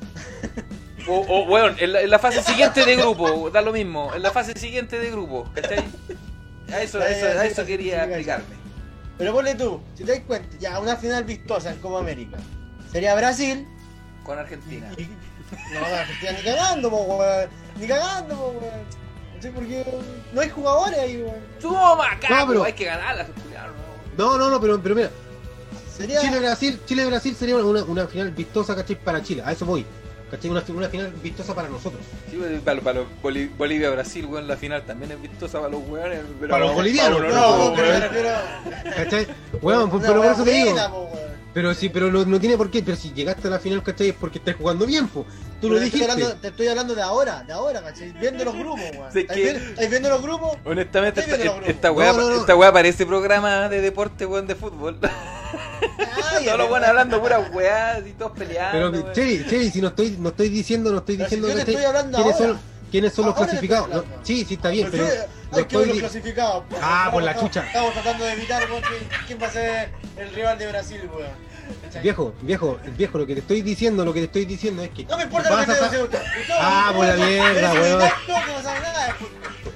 O, o weón, en la, en la fase siguiente de grupo, da lo mismo. En la fase siguiente de grupo, ¿cachai? A eso, a eso, a eso quería explicarme. Pero ponle tú, si te das cuenta, ya una final vistosa en Copa América. Sería Brasil. Con Argentina. y- No, Argentina ni cagando, po, weón. Ni cagando, po, weón. No sé por qué. No hay jugadores ahí, weón. ¡Toma, cabrón! No, pero- Hay que ganarla, culiao, ¿no? No, no, no, pero, pero mira, Sería. Chile-Brasil, Chile-Brasil sería una, una final vistosa, ¿cachai? Para Chile, a eso voy, ¿cachai? Una, una final vistosa para nosotros. Sí, pues, para, para los Boli- Bolivia-Brasil, weón, la final también es vistosa para los weones. pero- Para los bolivianos, no, No, no, no, pero me weón. refiero. ¿Cachai? Weón, pues, Una pero por weá eso te digo. buena, po, weón. Pero sí, pero no, no tiene por qué. Pero si llegaste a la final, ¿cachai? Es porque estás jugando bien, po. Tú Pero lo te estoy dijiste. hablando- te estoy hablando de ahora, de ahora, ¿cachai? Viendo los grupos, weón. Sí, ¿Estáis que- viendo, estáis viendo los grupos? Honestamente, Estoy esta, viendo los esta grupos. weá, No, no, no. esta weá parece programa de deporte, weón, de fútbol. Ay, Todos los weón. weones hablando puras weás y todos peleando. Pero, weón. Chevy, Chevy, si no estoy, no estoy diciendo, no estoy Pero si diciendo yo te ¿cachai? estoy hablando quiénes ahora. son, quiénes son los Ahora te clasificados. estoy No, hablando. sí, sí, está bien, Pero pero. sí, no hay que ver estoy los di- clasificados. pues. Ah, por la Estamos- chucha. Estamos tratando de evitar, weón, quién, quién va a ser el rival de Brasil, weón. ¿Cachai? Viejo, viejo, viejo, lo que te estoy diciendo, lo que te estoy diciendo es que. No me importa lo vas que a te sa- diga usted. Usted- Ah, por la usted- mierda, eres un weón. inepto que no sabe nada de fútbol.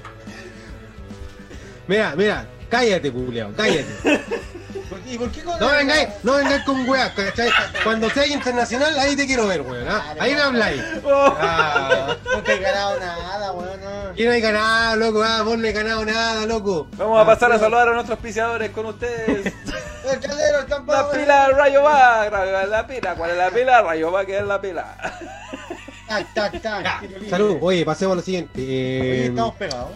Mira, mira, cállate, culiao, cállate. ¿Por qué- ¿Y por qué con No vengáis, no vengáis con weas, ¿cachai? Cuando sea internacional, ahí te quiero ver, weón. ¿ah? Ahí me habláis. Ah, No te he ganado nada, weón. No. aquí no hay ganado, loco. Ah, vos no hay ganado nada, loco. Vamos a pasar a saludar a nuestros auspiciadores con ustedes. El caldero, el campo. La pila Rayo va, Rayo la pila. ¿Cuál es la pila? Rayo va, que es la pila. Tac, tac, tac. Ya, tiro libre. salud. Oye, pasemos a lo siguiente. Oye, Eh, estamos pegados.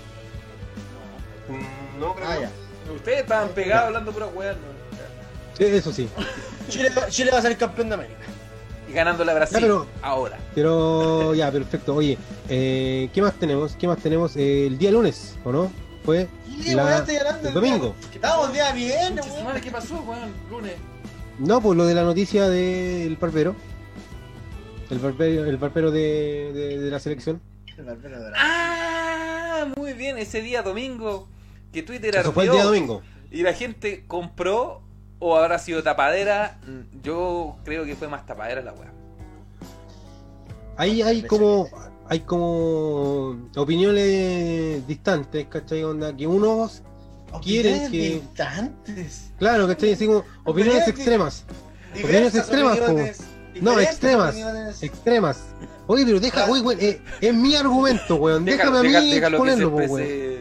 mm, no, creo Ah, que ya. Ustedes estaban pegados hablando puras weas, ¿no? Sí, eso sí. Chile, Chile va a ser campeón de América. Y ganándole a Brasil. Ya, pero- Ahora. Pero ya, perfecto. Oye, eh, ¿qué más tenemos? ¿Qué más tenemos? Eh, el día lunes, ¿o no? Fue ¿Qué la- weón estoy hablando? el domingo. Que estábamos día bien, Concha su weón. madre, ¿qué pasó, weón? Lunes. No, pues lo de la noticia del barbero. El barbero, el barbero de, de, de la selección. El barbero de la- Ah, muy bien. Ese día domingo que Twitter Eso fue el ardió día domingo. y la gente compró o habrá sido tapadera. Yo creo que fue más tapadera la wea. Ahí hay como hay como opiniones distantes, ¿cachai? Onda, que unos quieren Opiniones que... distantes. Claro, ¿cachai? Así como opiniones Opiniones extremas. Diversas extremas, opiniones, No, diferentes extremas. opiniones. Extremas. Oye, pero deja, Ah. oye, weón, eh, es mi argumento, weón. Déjame a mí Deja- déjalo que exponerlo, se po, weón. exprese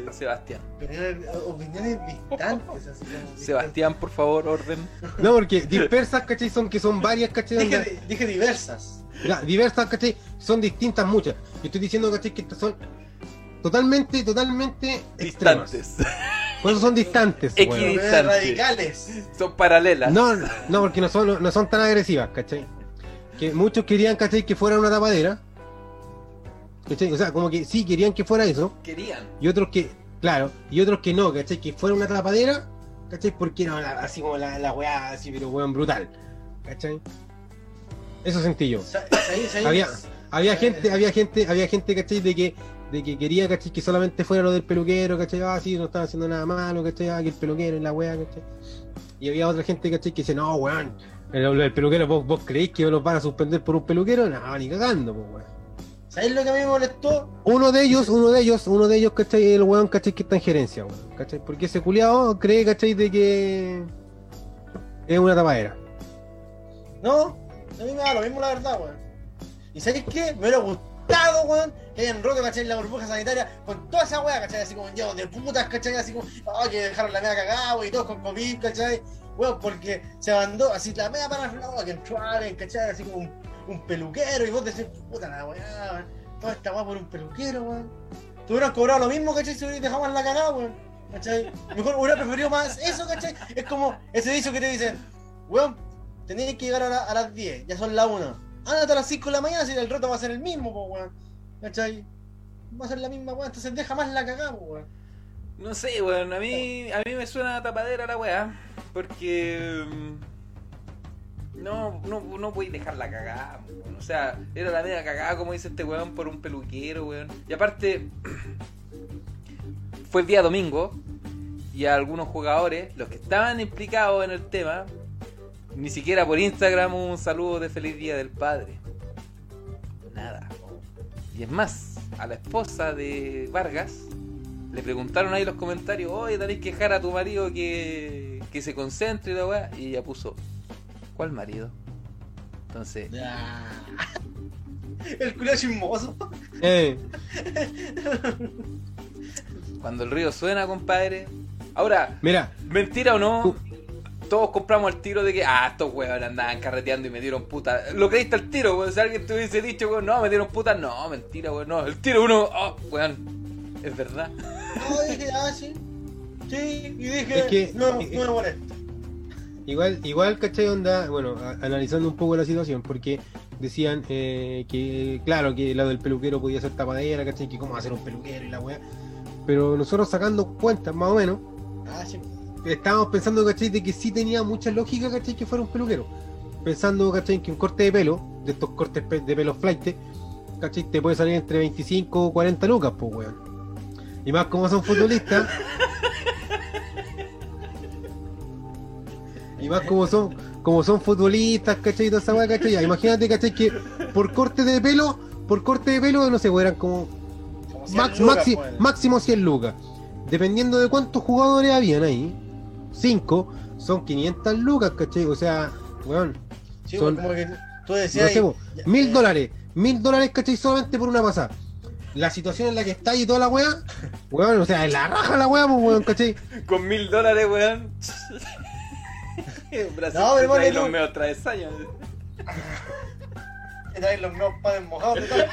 Sebastián. Opiniones, opiniones distantes, así como. Sebastián, por favor, orden. No, porque dispersas, ¿cachai? Son que son varias, ¿cachai? Onda- Dije, dije diversas. Ya, diversas, ¿cachai? Son distintas muchas. Yo estoy diciendo, ¿cachai? Que estas son totalmente, totalmente extremas. Distantes. Por eso son distantes, Equi- weón. Opiniones Distante. radicales. Son paralelas. No, no, porque no son, no son tan agresivas, ¿cachai? Que muchos querían, ¿cachai? Que fuera una tapadera. ¿Cachai? O sea, como que sí querían que fuera eso. Querían. Y otros que, claro, y otros que no, ¿cachai? Que fuera una tapadera, ¿cachai? Porque era la- así como la, la weá, así, pero weón, brutal. ¿Cachai? Eso sentí yo. Sa- ahí- ahí- Había, había gente, había gente, había gente, ¿cachai? De que, de que quería, ¿cachai? Que solamente fuera lo del peluquero, ¿cachai? Ah, sí, no estaba haciendo nada malo, ¿cachai? Ah, que el peluquero y la weá, ¿cachai? Y había otra gente, ¿cachai? Que dice, no, weón, el, el peluquero, ¿vos, ¿vos creéis que los van a suspender por un peluquero? No, ni cagando, pues, weón. ¿Sabes lo que a mí me molestó? Uno de ellos, uno de ellos, uno de ellos, ¿cachai? El weón, ¿cachai? Que está en gerencia, weón, ¿cachai? Porque ese culiao cree, ¿cachai? De que es una tapadera. No, a mí me da lo mismo la verdad, weón. ¿Y sabéis qué? Me hubiera gustado, weón, que hayan roto, ¿cachai? La burbuja sanitaria con toda esa weá, ¿cachai? Así como yo de putas, ¿cachai? Así como, oh, que dejaron la media cagada, weón, y todos con COVID, ¿cachai? Weón, porque se mandó así la media para la que entró alguien, ¿cachai? Así como un, un peluquero, y vos decís, puta la weá, weón, toda esta weá por un peluquero, weón. Te hubieran cobrado lo mismo, ¿cachai? Si hubieran dejado más la cagada, weón, ¿cachai? Mejor hubiera preferido más eso, ¿cachai? Es como ese dicho que te dicen, weón, tenéis que llegar a, la- a las diez, ya son las una. Ándate a las cinco de la mañana si el reto va a ser el mismo, po, weón. ¿Cachai? Va a ser la misma weón, entonces deja más la cagada, po, weón. No sé, weón, a mí, a mí me suena a tapadera la weá, porque mm, no, no, no voy a dejar la cagada, weón. O sea, era la media cagada, como dice este weón, por un peluquero, weón. Y aparte, fue el día domingo, y a algunos jugadores, los que estaban implicados en el tema, ni siquiera por Instagram un saludo de feliz día del padre. Nada. Y es más, a la esposa de Vargas le preguntaron ahí en los comentarios, oye, tenéis que dejar a tu marido que, que se concentre y la weá. Y ella puso, ¿cuál marido? Entonces, El culo chismoso. Eh, cuando el río suena, compadre. Ahora, mira, mentira o no, todos compramos el tiro de que, ah, estos weones andaban carreteando y me dieron puta. Lo creíste al tiro, weón. Si alguien te hubiese dicho, weón, no, me dieron puta, no, mentira, weón, no. El tiro uno, oh, weón, es verdad. No, dije, ah, sí. Sí, y dije, Es que- no, eh, no me molesta. igual, igual, ¿cachai? Onda, bueno, a- analizando un poco la situación, porque decían eh, que, claro, que la del peluquero podía ser tapadera, ¿cachai? Que cómo hacer un peluquero y la weá. Pero nosotros sacando cuentas, más o menos, Ah, sí. estábamos pensando, ¿cachai? De que sí tenía mucha lógica, ¿cachai? Que fuera un peluquero. Pensando, ¿cachai? Que un corte de pelo, de estos cortes pe- de pelo flight, ¿cachai? Te puede salir entre veinticinco o cuarenta lucas, pues, weón. Y más como son futbolistas. Y más como son, como son futbolistas, ¿cachai? Y toda esa weá, ¿cachai? Ya, imagínate, ¿cachai? Que por corte de pelo, por corte de pelo, no sé, weón, eran como Como cien max- lucas, maxi- pues. máximo cien lucas. Dependiendo de cuántos jugadores habían ahí, cinco, son quinientas lucas, ¿cachai? O sea, weón, Sí, son- como que tú no decías. sé, po, ya, mil eh, dólares, mil dólares, ¿cachai? Solamente por una pasada. La situación en la que está y toda la weá, weón, o sea, en la raja la weá, pues, weón, ¿cachai? Con mil dólares, weón. Brasil No, pero trae ponle los tú. meos travesaños. Y traes los nuevos padres mojados de todo.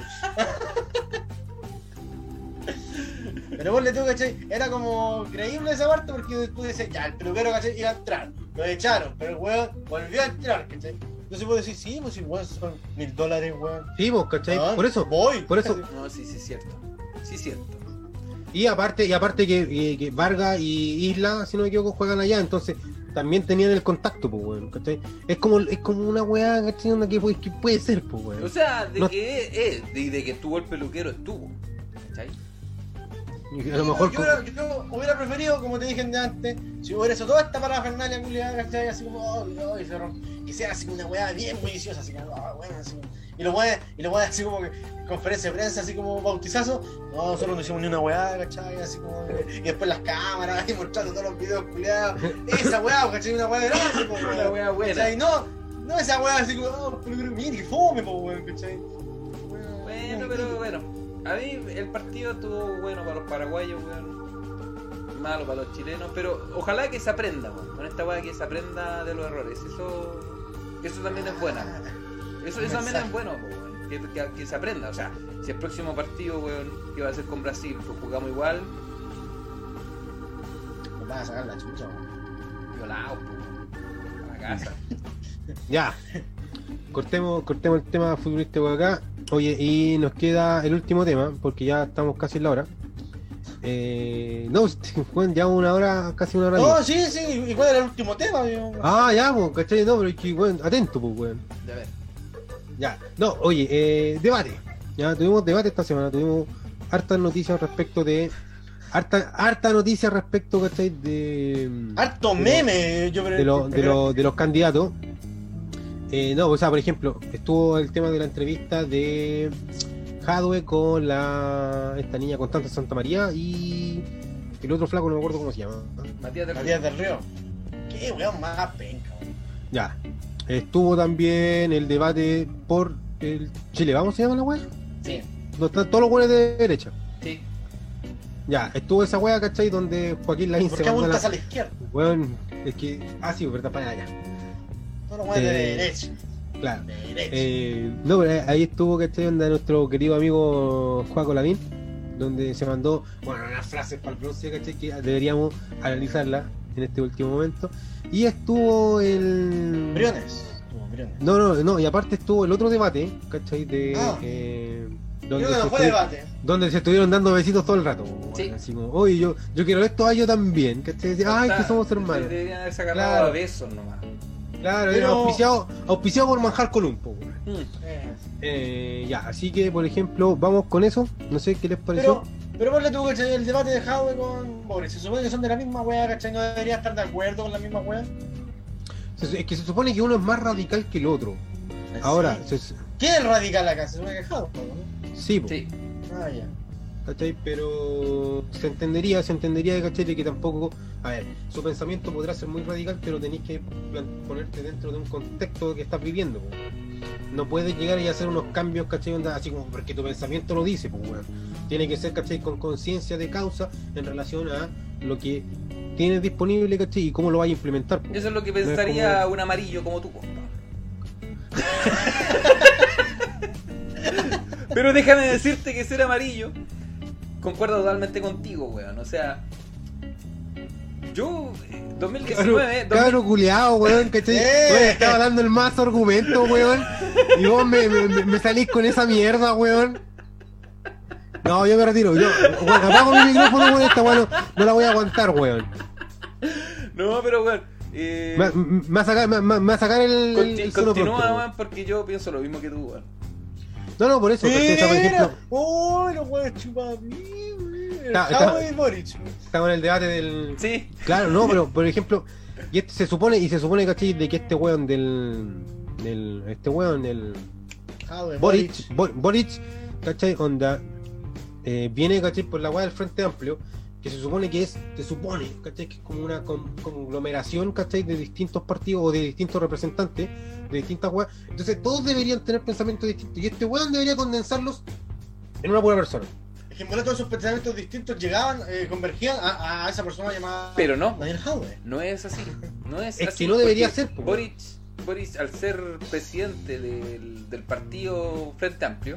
Pero ponle tú, ¿cachai? Era como creíble esa parte porque tú decías, ya, el peluquero, ¿cachai? Iba a entrar. Lo echaron, pero el weón volvió a entrar, ¿cachai? Entonces puedo decir, sí, pues igual son mil dólares, weón. Sí, pues, ¿cachai? Ah, Por eso, voy. por eso. No, sí, sí, es cierto. Sí, es cierto. Y aparte, y aparte que, que, que Vargas y Isla, si no me equivoco, juegan allá, entonces también tenían el contacto, pues, weón, ¿cachai? Es como, es como una weá, ¿cachai? Una que, puede- que puede ser, pues, weón. O sea, de No- que es, de, de que estuvo el peluquero, estuvo. ¿Cachai? Y a lo mejor yo, con- hubiera, yo hubiera preferido, como te dije de antes, si hubiera hecho toda esta parafernalia culiada, ¿cachai? Así como, oh, no, y cerró, que sea así como una weá bien bulliciosa, así como, ah, bueno, así como, y los weones, y los weones así como que, conferencia de prensa, así como bautizazo, no, nosotros no hicimos ni una weá, ¿cachai? Así como, y después las cámaras, y mostrando todos los videos culiados, esa weá, ¿cachai? Una weá grande, po, Una weá buena. ¿cachai? No, no esa weá así como, oh, pero, pero mira, que fome, po, weón, ¿cachai? Bueno, pero bueno. A mí el partido estuvo bueno para los paraguayos, weón. Malo para los chilenos, pero ojalá que se aprenda, weón. Con esta weá que se aprenda de los errores. Eso eso también es bueno. Eso, eso también es bueno, weón. Que, que, que se aprenda. O sea, si el próximo partido, weón, que va a ser con Brasil, pues jugamos igual. Nos van a sacar la chucha, weón. Violados, weón. A la casa. Ya. Cortemos, cortemos el tema futbolístico acá. Oye, y nos queda el último tema, porque ya estamos casi en la hora. Eh, no, bueno, ya una hora, casi una hora. No, diez. sí, sí, ¿y cuál era el último tema? Yo... Ah, ya, pues, ¿cachai? No, pero es que, bueno, atento, pues, weón. Ya ver. Ya, no, oye, eh, debate. Ya tuvimos debate esta semana, tuvimos hartas noticias respecto de. Harta, harta noticias respecto, ¿cachai? De. Harto de meme, yo creo. de, lo- de, lo- de los candidatos. Eh, no, o sea, por ejemplo, estuvo el tema de la entrevista de Jadwe con la esta niña Constanza Santamaría y el otro flaco, no me acuerdo cómo se llama. Matías del Matías del Río. Qué weón más penca, weón. Ya. Estuvo también el debate por el Chile, ¿vamos se llama la wea? Sí, Donde están todos los weones de derecha. sí. Ya, estuvo esa wea, ¿cachai? Donde Joaquín Lavín ¿Por se qué mandó apuntas la... a la izquierda? Weón, es que... Ah, sí, verdad, para allá. Todos los weones de Eh, derecha. Claro. De derecha. Eh, no, pero ahí estuvo, ¿cachai? Onda nuestro querido amigo Joaco Lavín, donde se mandó, bueno, unas frases para el bronce, ¿cachai? Que deberíamos analizarla en este último momento. Y estuvo el... Briones. Estuvo Briones. No, no, no, y aparte estuvo el otro debate, ¿cachai? De... Ah. eh, donde, Briones se no fue estu- debate. donde se estuvieron dando besitos todo el rato. Bueno, Sí. así como, oye, yo, yo quiero esto, ay, yo también, ¿cachai? Ay, que somos hermanos. Deberían haberse agarrado Claro. a besos nomás. Claro, Pero- era auspiciado, auspiciado por Manjar Columpo. Bueno. Mm. Eh, Eh, ya, así que por ejemplo, vamos con eso. No sé qué les pareció. Pero, pero ponle tú, ¿cachai? El debate de Jadwe con Boris. Se supone que son de la misma wea, ¿cachai? No debería estar de acuerdo con la misma wea. Se- Es que se supone que uno es más radical que el otro. Ahora, Sí. se- ¿Quién es el radical acá? Se supone que es Jadwe, ¿no? sí, po, Sí. Ah, ya. ¿cachai? Pero se entendería, se entendería, ¿cachai? De que tampoco, a ver, su pensamiento podrá ser muy radical, pero tenéis que plan- ponerte dentro de un contexto que estás viviendo, po. No puedes llegar y hacer unos cambios, ¿cachai? Onda, así como porque tu pensamiento lo dice, pues, weón. Tiene que ser, ¿cachai? Con conciencia de causa en relación a lo que tienes disponible, ¿cachai? Y cómo lo vas a implementar, po. Eso es lo que No es pensaría como- un amarillo como tú, compa. Pero déjame decirte que ser amarillo, concuerdo totalmente contigo, weón. O sea, yo, eh, dos mil diecinueve, dos mil Cabro culiao, weón, ¿cachai? ¡Eh! Weón, estaba dando el mazo argumento, weón. Y vos me, me, me- me salís con esa mierda, weón. No, yo me retiro. Yo, weón, apago mi micrófono, weón. Esta weón no, no la voy a aguantar, weón. No, pero weón, eh, Me, me, me va a sacar, me, me- me va a sacar el, el, conti- el sono continúa, próspero, weón, porque yo pienso lo mismo que tú, weón. No, no, por eso, ¿cachai? O sea, por ejemplo, Mira, oh, los weones chupados. Está- Jadwe está- y Boric. estamos en el debate del. Sí, Claro, no, pero por ejemplo, y este, se supone, y se supone, ¿cachai? De que este weón del. del este weón, el. Jadwe, Boric, Bo- Boric, ¿cachai? Onda, eh, viene, ¿cachai? Por la weá del Frente Amplio, que se supone que es, se supone, ¿cachai? Que es como una con- conglomeración, ¿cachai? De distintos partidos o de distintos representantes, de distintas weas. Entonces todos deberían tener pensamientos distintos, y este weón debería condensarlos en una pura persona. Es que en verdad todos esos pensamientos distintos llegaban, eh, convergían a, a esa persona llamada pero no, Daniel Jadwe. no es así. No es, Es así, que no debería porque ser, po. Boric, Boric, al ser presidente del, del partido Frente Amplio,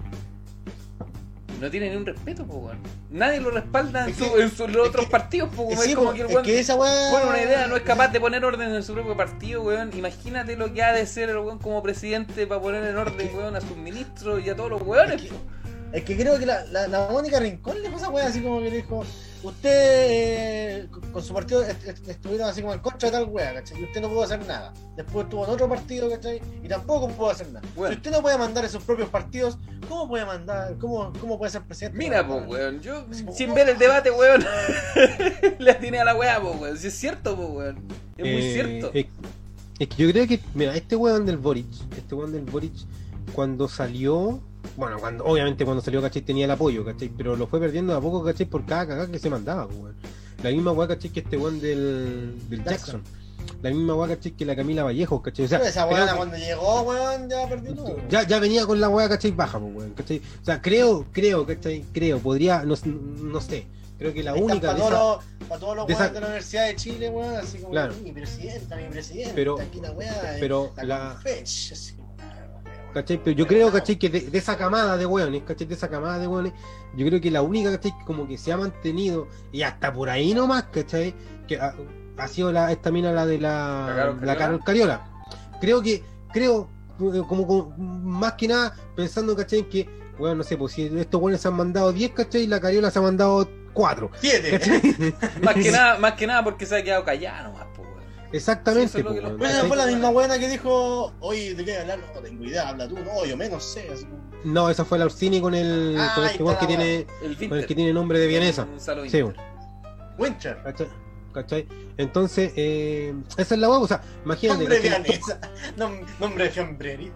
no tiene ni un respeto, po, weón. Nadie lo respalda en, Es su- que- en su- los es otros que- partidos, po, weón. Sí, Es como po, que el es weón que esa weá. pone una idea, no es capaz de poner orden en su propio partido, weón. Imagínate lo que ha de ser el weón como presidente para poner en orden, weón, a sus ministros y a todos los weones, Es que- po. Es que creo que la, la, la Mónica Rincón le pasó weá así como que le dijo, usted eh, con, con su partido est- est- estuvieron así como en contra de tal weá, ¿cachai? Y usted no pudo hacer nada. Después estuvo en otro partido, ¿cachai? Y tampoco pudo hacer nada. Bueno. Si usted no puede mandar esos propios partidos, ¿cómo puede mandar? ¿Cómo, cómo puede ser presidente? Mira, po, weón, yo Así como, sin oh. ver el debate, weón, le atiné a la weá, po, weón. Si es cierto, po, weón. Es muy Eh, cierto. Es, es que yo creo que, mira, este weón del Boric, este weón del Boric, cuando salió, bueno, cuando obviamente cuando salió, ¿cachai? Tenía el apoyo, ¿cachai? Pero lo fue perdiendo de a poco, ¿cachai? Por cada cagada que se mandaba, weón. La misma weá, ¿cachai? Que este weón del, del Jackson. la misma weá, ¿cachai? Que la Camila Vallejo, ¿cachai? O sea, Pero esa creo weona que- cuando llegó, weón, ya perdió todo. ya, ya venía con la weá, ¿cachai? Baja, pues, weón, ¿cachai? O sea, creo, creo, ¿cachai? Creo, podría, no, no sé. Creo que la única para de todos esa- los, para todos los de weones esa- de la Universidad de Chile, weón, así como Claro. mi presidenta, mi presidenta, Pero- aquí la weá, pero la, la- Confech, así como, ah, weón. ¿cachai? Pero yo creo, ¿cachai? Que de, de esa camada de weones, ¿cachai? De esa camada de weones, yo creo que la única, ¿cachai? Que como que se ha mantenido, y hasta por ahí nomás, ¿cachai? Que ha, ha sido la, esta mina, la de la, ¿La Carol la Carol Cariola. Creo que, creo, eh, como, como más que nada, pensando, ¿cachai? Que, bueno, no sé, pues si estos weones se han mandado diez, ¿cachai? Y la Cariola se ha mandado cuatro. Siete. ¿Cachai? Más que nada, más que nada porque se ha quedado callado nomás, po, weón. Exactamente, Sí, eso es lo pues, que los- weón, Pero esa ¿cachai? fue la misma buena que dijo, oye, ¿de qué hablar? No tengo idea, habla tú. No, yo menos sé. Así como... No, esa fue la Orsini con el, Ah, con ahí este weón está que la tiene, El con el Winter. que tiene nombre de vienesa. Un Salo Sí, Winter. Winter. ¿Cachai? ¿Cachai? Entonces, eh, esa es la hueá, o sea, imagínate. Nombre ¿cachai? vianesa. Nom- Nombre de fiambrería.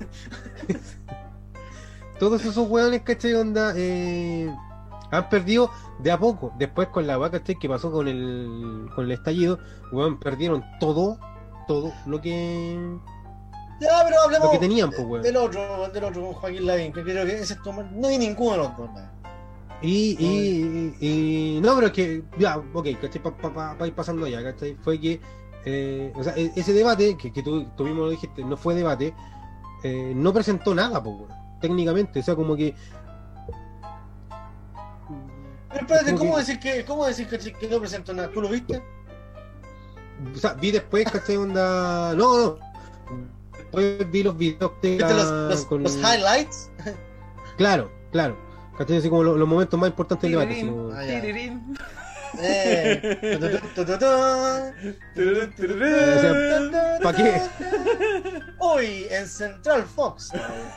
Todos esos hueones, ¿cachai? Onda, eh, han perdido de a poco. Después con la hueá, ¿cachai? Que pasó con el, con el estallido, hueón, perdieron todo, todo lo que, Ya, pero hablemos lo que tenían, pues, hueón. del otro, del otro con Joaquín Lavín, que creo que ese es tu... No hay ninguno de los dos. ¿no? Y, y, y, y- no, pero es que, ya, ok, ¿cachai? Para pa, pa, pa ir pasando allá, ¿cachai? Fue que, eh, o sea, e- ese debate, que, que tú, tú mismo lo dijiste, no fue debate, eh, no presentó nada, pues, weón, técnicamente, o sea, como que. Pero espérate, como ¿cómo que- decir que, cómo decir que, que no presentó nada? ¿Tú lo viste? O sea, vi después, ¿cachai? Onda. No, no. Después vi los videos de ¿Viste la- los, los, con- los highlights? Claro, claro. ¿Cachai? Así como lo- los momentos más importantes del debate. así Tirirín, como- Ah, ya. tirirín. Eh, tu, tu, tu, tu, tu. Tururú, tururú. O sea, ¿pa' qué? Hoy en Central Fox.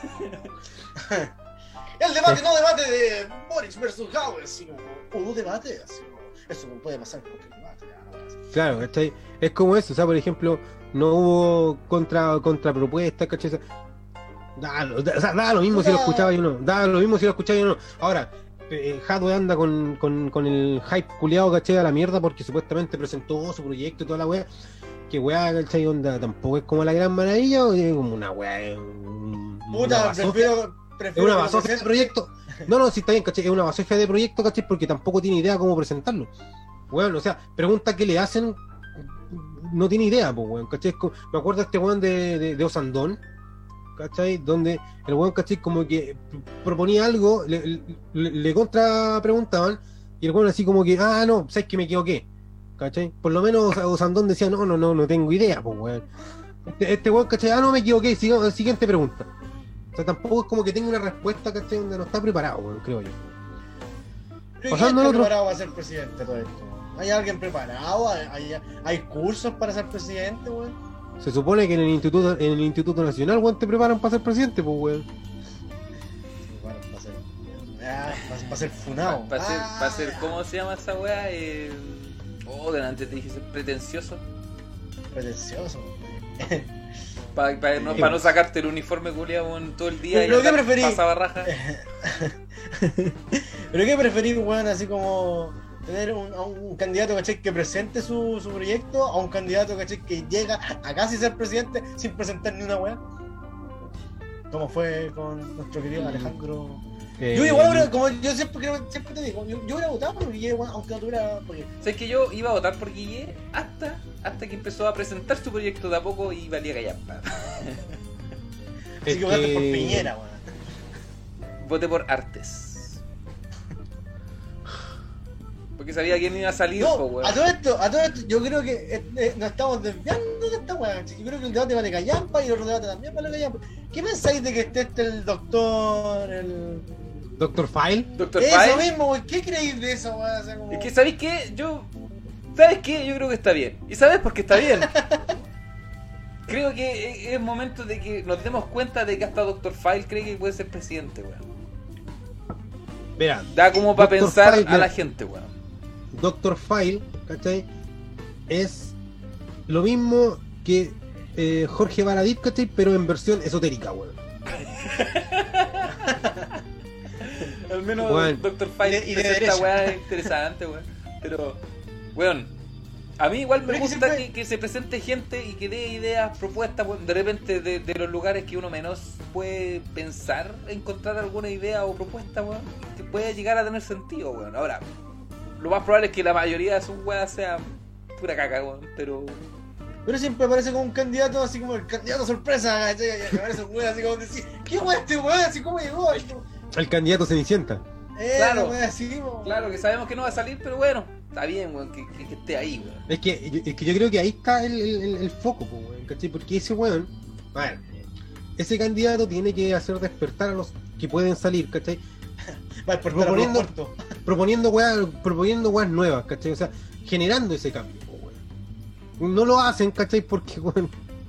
El debate, no debate de Boris versus Howard, sino hubo debate. Así, eso no puede pasar con el debate. ya, no pasa. Claro, ¿cachai? Es como eso, o sea, por ejemplo, no hubo contra contrapropuestas, ¿cachai? O sea, da, lo- da- o sea, da lo mismo si lo escuchaba yo no, da lo mismo si lo escuchaba yo no. Ahora, eh, Hadwe anda con, con, con el hype culiado, ¿cachai? A la mierda porque supuestamente presentó su proyecto y toda la wea. Que wea, ¿cachai? Onda, tampoco es como la gran maravilla, o es como una wea, un- una Puta, basofia. prefiero. Es prefiero una que lo basofia de presente- proyecto. No, no, sí está bien, ¿cachai? Es una basofia de proyecto, ¿cachai? Porque tampoco tiene idea cómo presentarlo. Bueno, o sea, pregunta qué le hacen, no tiene idea, pues, weón, ¿cachai? Es co- Me acuerdo de este weón de, de, de Osandón, ¿cachai? Donde el weón, ¿cachai? Como que proponía algo, le, le, le contra preguntaban, y el weón así como que, ah, no, sabes que me equivoqué, ¿cachai? Por lo menos Osandón decía, no, no, no, no tengo idea, pues, weón. Este, este weón, ¿cachai? Ah, no, me equivoqué, siga- siguiente pregunta. O sea, tampoco es como que tenga una respuesta, ¿cachai? Donde no está preparado, weón, creo yo. Pero Pasando ¿quién al está otro. preparado para ser presidente de todo esto? ¿Hay alguien preparado? ¿Hay, hay, hay cursos para ser presidente, weón? Se supone que en el Instituto, en el Instituto Nacional, weón, te preparan para ser presidente, pues, weón. Bueno, para ser. Ah, para, para ser funado. Para ser, Ah, pa' ser, ¿cómo se llama esa weá? Eh... Oh, delante te dije ser pretencioso. Pretencioso. Para pa no, pa no sacarte el uniforme culiado todo el día Pero y ¿qué andar preferís? pasaba raja. ¿Pero qué preferís, weón? Así como tener un, a un candidato, ¿cachai? Que presente su, su proyecto a un candidato, ¿cachai? Que llega a casi ser presidente sin presentar ni una weá. Como fue con nuestro querido Alejandro. Eh, Yo igual, hubiera- como yo siempre, creo- siempre te digo, yo, yo hubiera votado por Guille, weón, aunque no tuviera. Porque ¿Sabes que yo iba a votar por Guille hasta, hasta que empezó a presentar su proyecto de a poco y valía callampa? así es que votaste que- por Piñera, weón. Voté por Artes. Porque sabía quién iba a salir, po, No, weón. a todo esto, a todo esto, yo creo que eh, eh, nos estamos desviando de esta weá. Yo creo que el debate vale callampa y el otro debate también vale callampa. ¿Qué pensáis de que esté este el doctor, el... Doctor File. Doctor Eso File. mismo, weón? ¿Qué creéis de eso, weón? O sea, como... Es que, ¿sabéis qué? Yo. ¿Sabes qué? Yo creo que está bien. ¿Y sabes por qué está bien? Creo que es momento de que nos demos cuenta de que hasta Doctor File cree que puede ser presidente, weón. Verá, Da como para Doctor pensar File, a la mira. gente, weón. Doctor File, ¿cachai? Es lo mismo que eh, Jorge Baradit, ¿cachai? Pero en versión esotérica, weón. Al menos Weón. Doctor File Y de- y de presenta derecha. weá interesante, weón. Pero, weón, A mí igual me Pero es que gusta siempre- que, que se presente gente y que dé ideas, propuestas, weón, de repente de, de los lugares que uno menos puede pensar, encontrar alguna idea o propuesta, weón, que puede llegar a tener sentido, weón. Ahora, lo más probable es que la mayoría de sus weas sean pura caca, weón, pero... Pero siempre aparece como un candidato, así como el candidato sorpresa, ¿cachai? Y aparece un weón así como decir, ¿qué weón este weón? Así como llegó. Así como, El candidato Cenicienta. eh, Claro. weón, así, po. Claro, que sabemos que no va a salir, pero bueno, está bien, weón, que, que, que esté ahí, weón. Es que, yo- es que yo creo que ahí está el, el, el- el foco, po, weón, ¿cachai? Porque ese weón, a ver, ese candidato tiene que hacer despertar a los que pueden salir, ¿cachai? Va a despertar a Proponiendo- los cortos. Proponiendo weas, proponiendo weas nuevas, ¿cachai? O sea, generando ese cambio, po, weón. No lo hacen, ¿cachai? Porque, weón.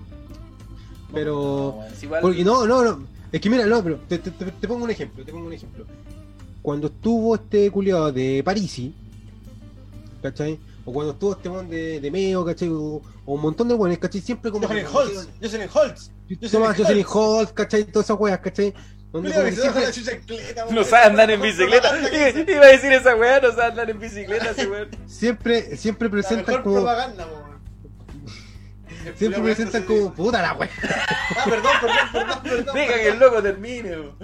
Pero. weón. Es igual... Porque no, no, no. Es que mira, no, pero te, te- te- te pongo un ejemplo, te pongo un ejemplo. Cuando estuvo este culiado de Parisi, ¿cachai? O cuando estuvo este mon de, de Meo, ¿cachai? O, o un montón de buenos, ¿cachai? Siempre como. Jocelyn Holtz, Jocelyn Holtz. Tomás Jocelyn Holtz, ¿cachai? Todas esas weas, ¿cachai? Donde Mira como que que se baja siempre- la chuchacleta, No sabe andar en bicicleta. I- Iba a decir esa weá, no sabe andar en bicicleta ese weón. siempre, siempre La presentan mejor como. propaganda, po. Siempre presentan como. Puta la wea. Ah, perdón, perdón, perdón, perdón. Deja que el loco termine, weón.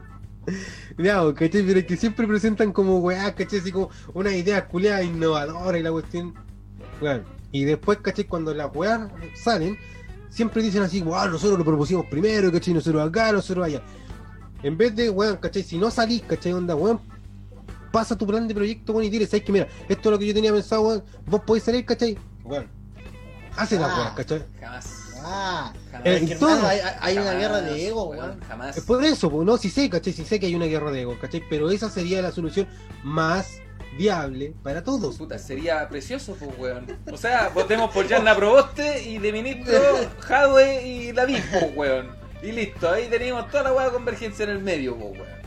Ya, ¿cachai? Pero es que siempre presentan como weá, ¿cachai? Así como una idea culiada innovadora y la cuestión. Bueno, y después, ¿cachai? Cuando las weas salen, siempre dicen así, wow, nosotros lo propusimos primero, ¿cachai? Nosotros acá, nosotros allá. En vez de, weón, ¿cachai? Si no salís, ¿cachai? Onda, weón, pasa tu plan de proyecto, weón, y dile, ¿sabes que mira, esto es lo que yo tenía pensado, weón, vos podés salir, ¿cachai? Weón, hace las Ah. weas, ¿cachai? Jamás. Ah, Jamás. Eh, es que en todo. hermano, hay, hay una Jamás, guerra de ego, weón. weón. Jamás. Es por eso, pues, no, si sé, ¿cachai? Si sé que hay una guerra de ego, ¿cachai? Pero esa sería la solución más viable para todos. Puta, sería precioso, pues, weón. O sea, votemos por Yanna Proboste y de ministro Jadwe y David, pues, weón. Y listo, ahí tenemos toda la weá de convergencia en el medio, pues, weón.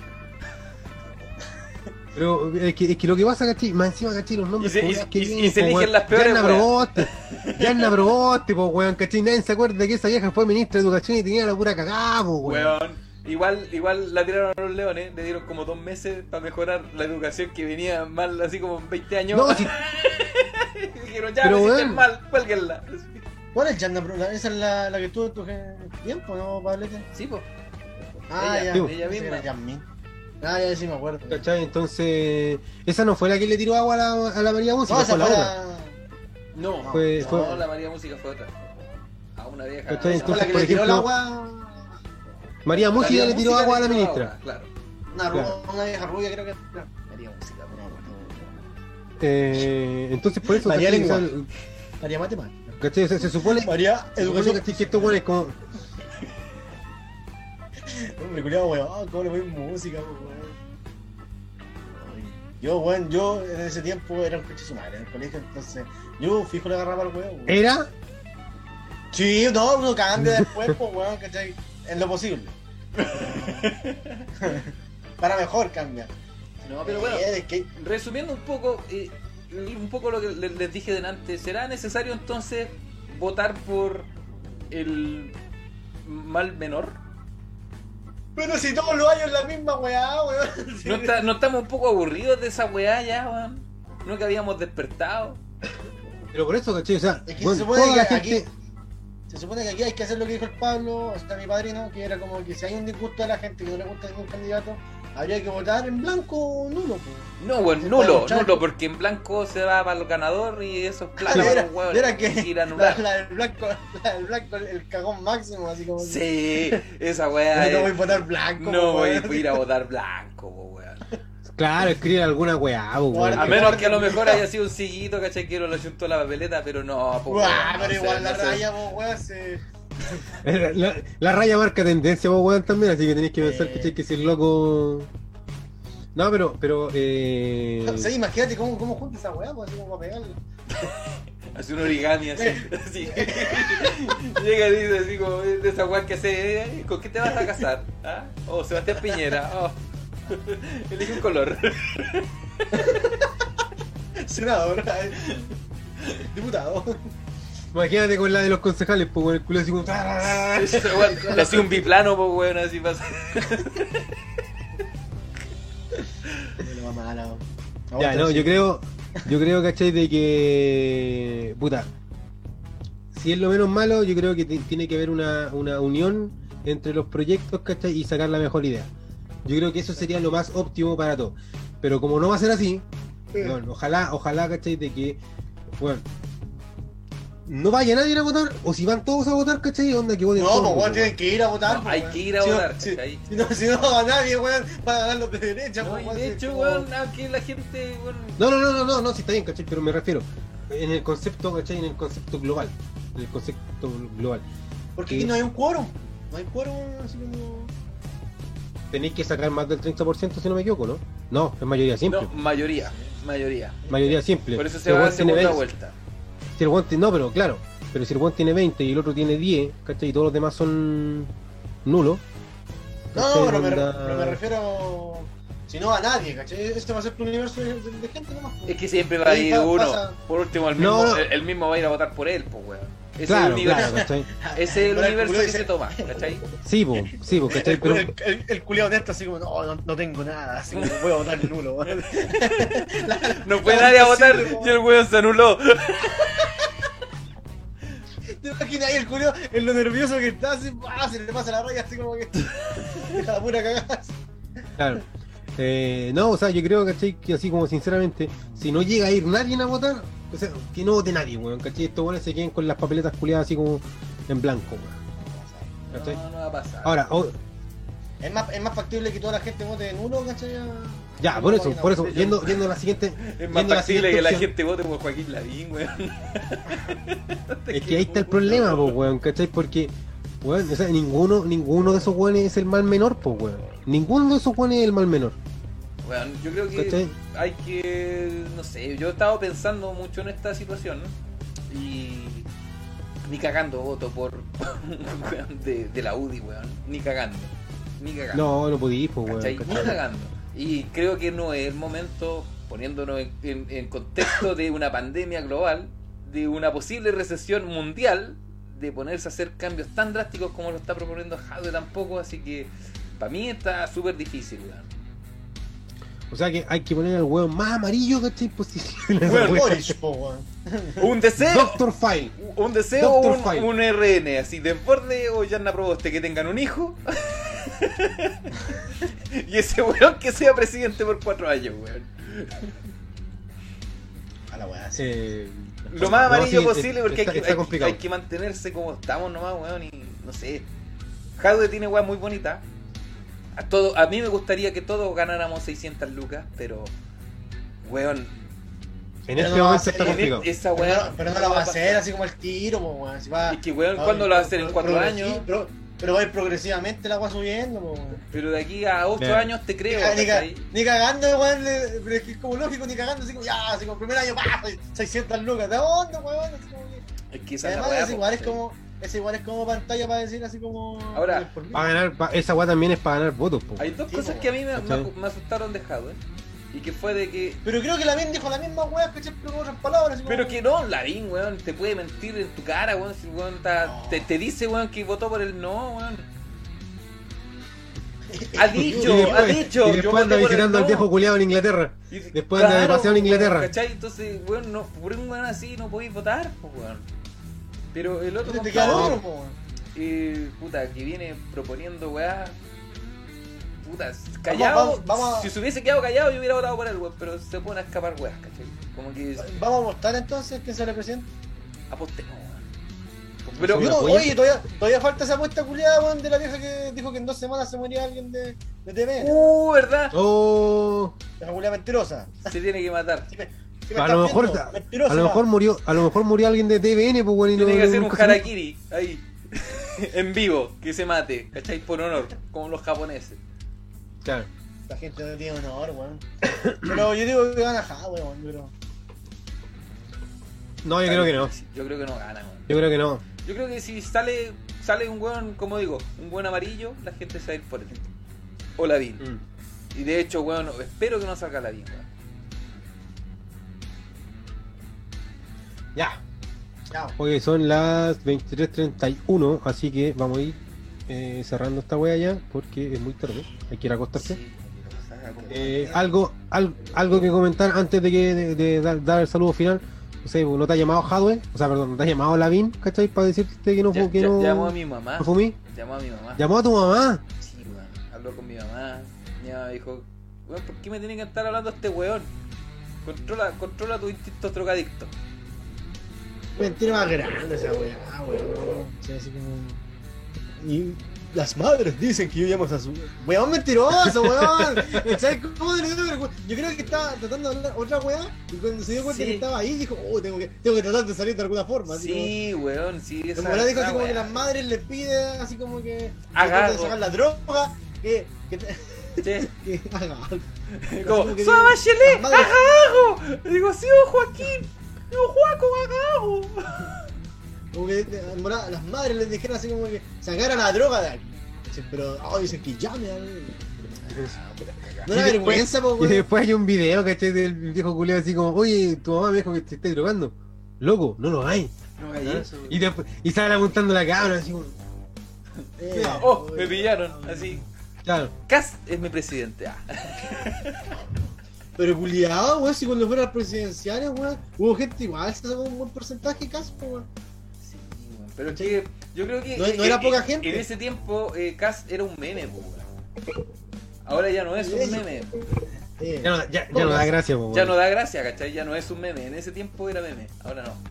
Pero es que, es que lo que pasa, ¿cachai? Más encima, ¿cachai? Los nombres Y se- culiados y- que y- vienen, y se po, eligen weón. las peores Yanna weas. Proboste, Yanna Proboste, po, weón, ¿cachai? Nadie se acuerda que esa vieja fue ministra de Educación y tenía la pura cagada, po, weón. Weón. Igual, igual la tiraron a los leones, le dieron como dos meses para mejorar la educación que venía mal así como en veinte años. No, si- Y dijeron, ya, Pero, me hiciste weón. mal, cuélguenla. ¿Cuál es Yanna Pro? Esa es la, la que estuvo en tu gen- tiempo, ¿no, Pablete? Sí, pues. Ah, Ella, ya, ella sí, misma. era Yasmín. Ah, ya sí me acuerdo. ¿Cachai? Entonces, esa no fue la que le tiró agua a la, a la María Música, No, esa fue la fue otra. la... No, No, Fue- no, fue- la María Música fue otra. A una vieja. ¿Cachai? esa fue la Entonces, que por le tiró el ejemplo, agua... María Música María le tiró Música agua a le la tiró ministra. agua, Claro. Una, Claro. una vieja rubia, creo que... María Música, No, pero- bueno. Eh, entonces, por eso, María ¿cachai? Lengua. O sea, María Matemática. ¿cachai? O sea, se supone, María se supone, Educación. ¿cachai? Que estos weones como. Hombre, culiado, weón, ¿cómo le voy música, weón? Ay, Yo, weón, yo en ese tiempo era un coche su madre en el colegio, entonces yo fijo le agarraba al weón. weón. ¿Era? Sí, no, uno cambia después, pues, weón, ¿cachai? En lo posible. Para mejor cambia. No, pero bueno, Eh, es que- resumiendo un poco, eh, un poco lo que le- les dije delante, ¿será necesario entonces votar por el mal menor? Pero si todos los años la misma weá, weón. ¿No, está- no estamos un poco aburridos de esa weá ya, weón? ¿No que habíamos despertado? Pero por eso, ¿cachai? O sea, Es que bueno, se supone toda que la aquí, gente. se supone que aquí hay que hacer lo que dijo el Pablo, o sea, mi padrino, que era como que si hay un disgusto de la gente que no le gusta ningún candidato, habría que votar en blanco o nulo, pues. No, weón, Se nulo, puede luchar. nulo, porque en blanco se va para el ganador y eso es plata, Era, pues, weón, era que ir a la, anular. la del blanco, la del blanco, el cagón máximo, así como Sí, esa que weá. no voy a es- votar blanco, No voy weón. a ir a votar blanco, po, weón. Claro, escribir alguna weá, po, weón. A menos que a lo mejor haya sido un sillito, ¿cachai? Que lo chuntó la papeleta, pero no, po, Guau, weón, no pero sé, igual no la sé. raya, po, weón, se... La, la- la raya marca tendencia, vos, weón, también, así que tenéis que pensar, Eh. ¿cachai? Que si el loco. No, pero, pero, eh. Sí, imagínate cómo, cómo junta esa weá, pues así como para pegarle. Hace un origami así. así. Llega y dice así como de esa weá que hace, eh, ¿con qué te vas a casar? ¿Ah? Oh, Sebastián Piñera. Oh. Elige un color. Senador, ay. Diputado. Imagínate con la de los concejales, pues, weón, el culo así como. Esa weá, le hacía un biplano, pues weón, así pasa. Lo más malo. Ya, no, yo creo, Yo creo, ¿cachai? De que. Puta. Si es lo menos malo, yo creo que t- tiene que haber una, una unión entre los proyectos, ¿cachai? Y sacar la mejor idea. Yo creo que eso sería lo más óptimo para todos. Pero como no va a ser así, bueno, ojalá, ojalá, ¿cachai? De que, bueno, no vaya nadie a votar, o si van todos a votar, ¿cachai? Onda que voten No, todos, pues weón, weón. tienen que ir a votar. No, pues, hay weón. que ir a Si no- votar, si, ¿cachai? si no, si no va nadie, weón, van a ganar los de derecha. No, pues, y weón, de si hecho, es como- weón, aunque la gente, weón, No, no, no, no, no, no, sí está bien, ¿cachai? Pero me refiero en el concepto, ¿cachai? En el concepto global. En el concepto global. Porque aquí no hay un quórum. No hay quórum así como. Tenéis que sacar más del treinta por ciento si no me equivoco, ¿no? No, es mayoría simple. no, mayoría, mayoría. Mayoría simple. Por eso se Si el va a weón tiene segunda veinte, vuelta. si el weón ti- no, pero claro. Pero si el weón tiene veinte y el otro tiene diez, ¿cachai? Y todos los demás son nulos. No, ¿cachai? pero me, Onda- pero me refiero. Si no va nadie, ¿cachai? Este va a ser tu universo de, de- de gente nomás. pues. Es que siempre va a Ahí ir pa- uno. pasa- Por último, el No, mismo, no. El, el mismo va a ir a votar por él, pues, weón. Ese Claro, es el universo, claro, ¿cachai? ese es el Pero el universo culo que dice- se toma, ¿cachai? Sí, po, sí, po, ¿cachai? El, Pero, el, el, el culiao honesto así como, no, no, no tengo nada, así como voy a votar nulo. weón. No fue nadie a votar y el weón se anuló. ¿Te imaginas ahí el culiao en lo nervioso que está, así, ¡ah! Se le pasa la raya así como que deja la pura cagada. claro. Eh, no, o sea, yo creo, ¿cachai? Que así como sinceramente, si no llega a ir nadie a votar, o sea, que no vote nadie, weón, ¿cachai? Estos weones se queden con las papeletas culiadas así como en blanco, weón. ¿Cachai? No, no va a pasar. Ahora, oh, Es más, es más factible que toda la gente vote nulo, ¿cachai? A- ya, a por no eso, vayan a por votar. eso, yendo, yendo a la siguiente. Es más yendo a la factible siguiente que la opción. gente vote por Joaquín Lavín, weón. Es que ahí está el problema, pues, weón, ¿cachai? Porque, weón, o sea, ninguno, ninguno de esos weones es el mal menor, pues, weón. Ninguno de esos weones es el mal menor. Weón, yo creo que ¿Cachai? hay que, no sé, yo he estado pensando mucho en esta situación y ni cagando voto por un weón de, de la U D I, weón. Ni cagando. Ni cagando. No, no podís, pues, weón. ¿Cachai? Ni ¿cachai? cagando. Y creo que no es el momento, poniéndonos en, en- en contexto de una pandemia global, de una posible recesión mundial, de ponerse a hacer cambios tan drásticos como lo está proponiendo Jadwe tampoco, así que para mí está súper difícil, weón. O sea que hay que poner al weón más amarillo, ¿cachai? Posible. Weón, Boris, po, weón. Un deseo, Doctor File. un deseo o Doctor un, File. un R N, así, Desborde o Yanna Proboste, que tengan un hijo. Y ese weón que sea presidente por cuatro años, weón. A la weá, sí. Eh, Lo más no, amarillo sí, posible, porque está- hay, que, está hay- complicado. hay que mantenerse como estamos nomás, weón, y no sé. Jadwe tiene weón muy bonita. A, todo, a mí me gustaría que todos ganáramos seiscientas lucas, pero weón, En Pero este no va a momento ser- está en complicado. esa Pero, weón no, pero no lo va a hacer así como el tiro, po, weón. Si va, Es que, weón, va- ¿cuándo lo va a hacer? ¿En pro- cuatro progresi- años? Pero, pero va a ir progresivamente la weá subiendo, po, weón. Pero de aquí a ocho Bien. años te creo, Ni, ca- ¿cachai? ni cagando, weón, le- pero es que es como lógico, ni cagando, así como, ya, así como primer año, pa, seiscientas lucas, ¿de dónde, weón? Así como que- Es que Y esa es la además weá, es igual, es ¿cachai? como, es igual es como pantalla para decir así como... Ahora, por mí. Para ganar, pa- esa weá también es para ganar votos, po. Hay dos Sí, cosas po, que a mí me, ¿cachai? me, me asustaron de Jadwe. Y que fue de que. Pero creo que la bien dijo la misma weá, que siempre con otras palabras. Así como- Pero que no, Lavín, weón, te puede mentir en tu cara, weón. Si el weón está- No. te, te dice, weón, que votó por el no, weón. Ha Y dicho, después- ha dicho. Y yo después voté anda por el visitando al no. viejo culiado en Inglaterra. Y- Después anda de paseo en Inglaterra. ¿Cachai? Entonces, weón, no, por un weón así no podéis votar, pues, weón. Pero el otro Te compadre, queda otro, po, weón. eh, puta, que viene proponiendo weá. Puta, callado. vamos, vamos a- Si se hubiese quedado callado, yo hubiera votado por él, weón. Pero se pone a escapar weas, ¿cachai? Como que Vamos a votar entonces quién sale presidente. apostemos, weón. Pero, Yo no- apoya? oye, todavía, todavía falta esa apuesta culiada, weón, de la vieja que dijo que en dos semanas se moría alguien de, de T V. uh, ¿verdad? Oh, Esa culiada mentirosa. Se tiene que matar. Si me- si me a estás lo mejor, viendo, a mentirosa. lo mejor murió, a lo mejor murió alguien de T V N, pues bueno, y no- Tiene que no- hacer un nunca se- harakiri ahí. En vivo, que se mate, ¿cachai? Por honor, como los japoneses. Claro. La gente no tiene honor, weón. Pero yo digo que gana Jadwe, weón, pero... No, yo creo que no. Yo creo que no gana, weón. Yo creo que no. Yo creo que si sale sale un weón, como digo, un buen amarillo, la gente se va a ir por él. O Lavín. Mm. Y de hecho, weón, espero que no salga Lavín, weón. Ya. Chao. Hoy son las veintitrés treinta y uno, así que vamos a ir eh, cerrando esta wea ya, porque es muy tarde. Hay que ir a acostarse. Sí, Eh, algo, al- algo que comentar antes de que de, de dar, dar el saludo final. No sé, ¿no te ha llamado Hadwe? O sea, perdón, ¿no te ha llamado Lavín? ¿Cachai? Para decirte que no Ya- fu- que ya- no. llamó a mi mamá. ¿No fumí? Llamó a mi mamá. ¿Llamó a tu mamá? Sí, weón. Habló con mi mamá. Mi mamá dijo, weón, ¿por qué me tiene que estar hablando este weón? Controla, controla tu instinto drogadicto. Mentira más grande esa weá, weón. O sea, así como. Y las madres dicen que yo llamo a su. Weón mentiroso, weón. ¿Sabes cómo le dio vergüenza? Yo creo que estaba tratando de hablar otra weá. Y cuando se dio cuenta Sí. que estaba ahí, dijo, oh, tengo que, tengo que tratar de salir de alguna forma. Así Sí, weón, sí. como. Esa, Como la dijo así esa como que weá. las madres le piden así como que. Haga que algo. sacar la droga. Que. que, te- Sí. que haga algo. Como, Como que ¡Soy digo, Bachelet! las madres- ¡Haga algo! Digo, sí, oh, Joaquín. Digo, Juaco, haga algo. Como que en verdad, las madres les dijeron así como que sacaran la droga de aquí. Dicen, pero, oh, dicen que llame a mí. No da Y vergüenza, po, Y weón. después hay un video, ¿cachai? Del viejo culiao así como, oye, tu mamá me dijo que te estés drogando. Loco, no lo hay. No ¿Ah? hagas eso. Y después, y salen apuntando la cámara así como, Eh, Oh, oye. me pillaron, así. claro. Cas es mi presidente. Ah. Pero culiado, weón, si cuando fueron las presidenciales, weón, hubo gente igual, se sacó un buen porcentaje casi, po, weón. Sí, weón. Pero es que yo creo que. No- no eh, era eh, poca eh, gente. En ese tiempo, eh, Cas era un meme, po, weón. Ahora ya no es un meme. Eh, Ya no, ya, ya no da gracia, po, Ya weón. no da gracia, ¿cachai? Ya no es un meme. En ese tiempo era meme, ahora no.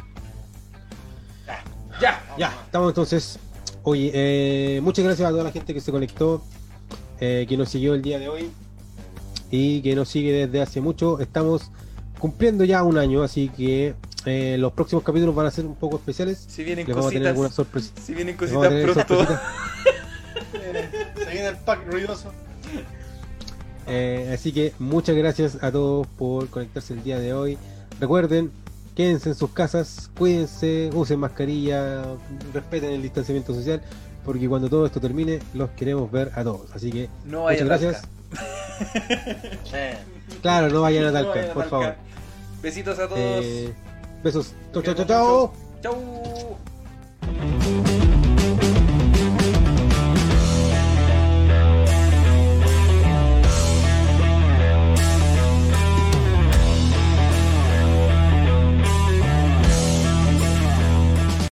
Ya. Ya, estamos entonces. Oye, eh, muchas gracias a toda la gente que se conectó, eh, que nos siguió el día de hoy y que nos sigue desde hace mucho. Estamos cumpliendo ya un año, así que eh, los próximos capítulos van a ser un poco especiales. Si vienen Les vamos a tener algunas cositas. sorpresas. Si vienen Les vamos a cositas tener pronto. sorpresitas. eh, se viene el pack ruidoso. Eh, así que muchas gracias a todos por conectarse el día de hoy. Recuerden, quédense en sus casas, cuídense, usen mascarilla, respeten el distanciamiento social, porque cuando todo esto termine, los queremos ver a todos. Así que No muchas vayan gracias. Eh. Claro, no vayan a No Talca, vayan a por Talca. favor. Besitos a todos. Eh, besos. Chau, Nos chau, chau, queremos chau. mucho. Chau.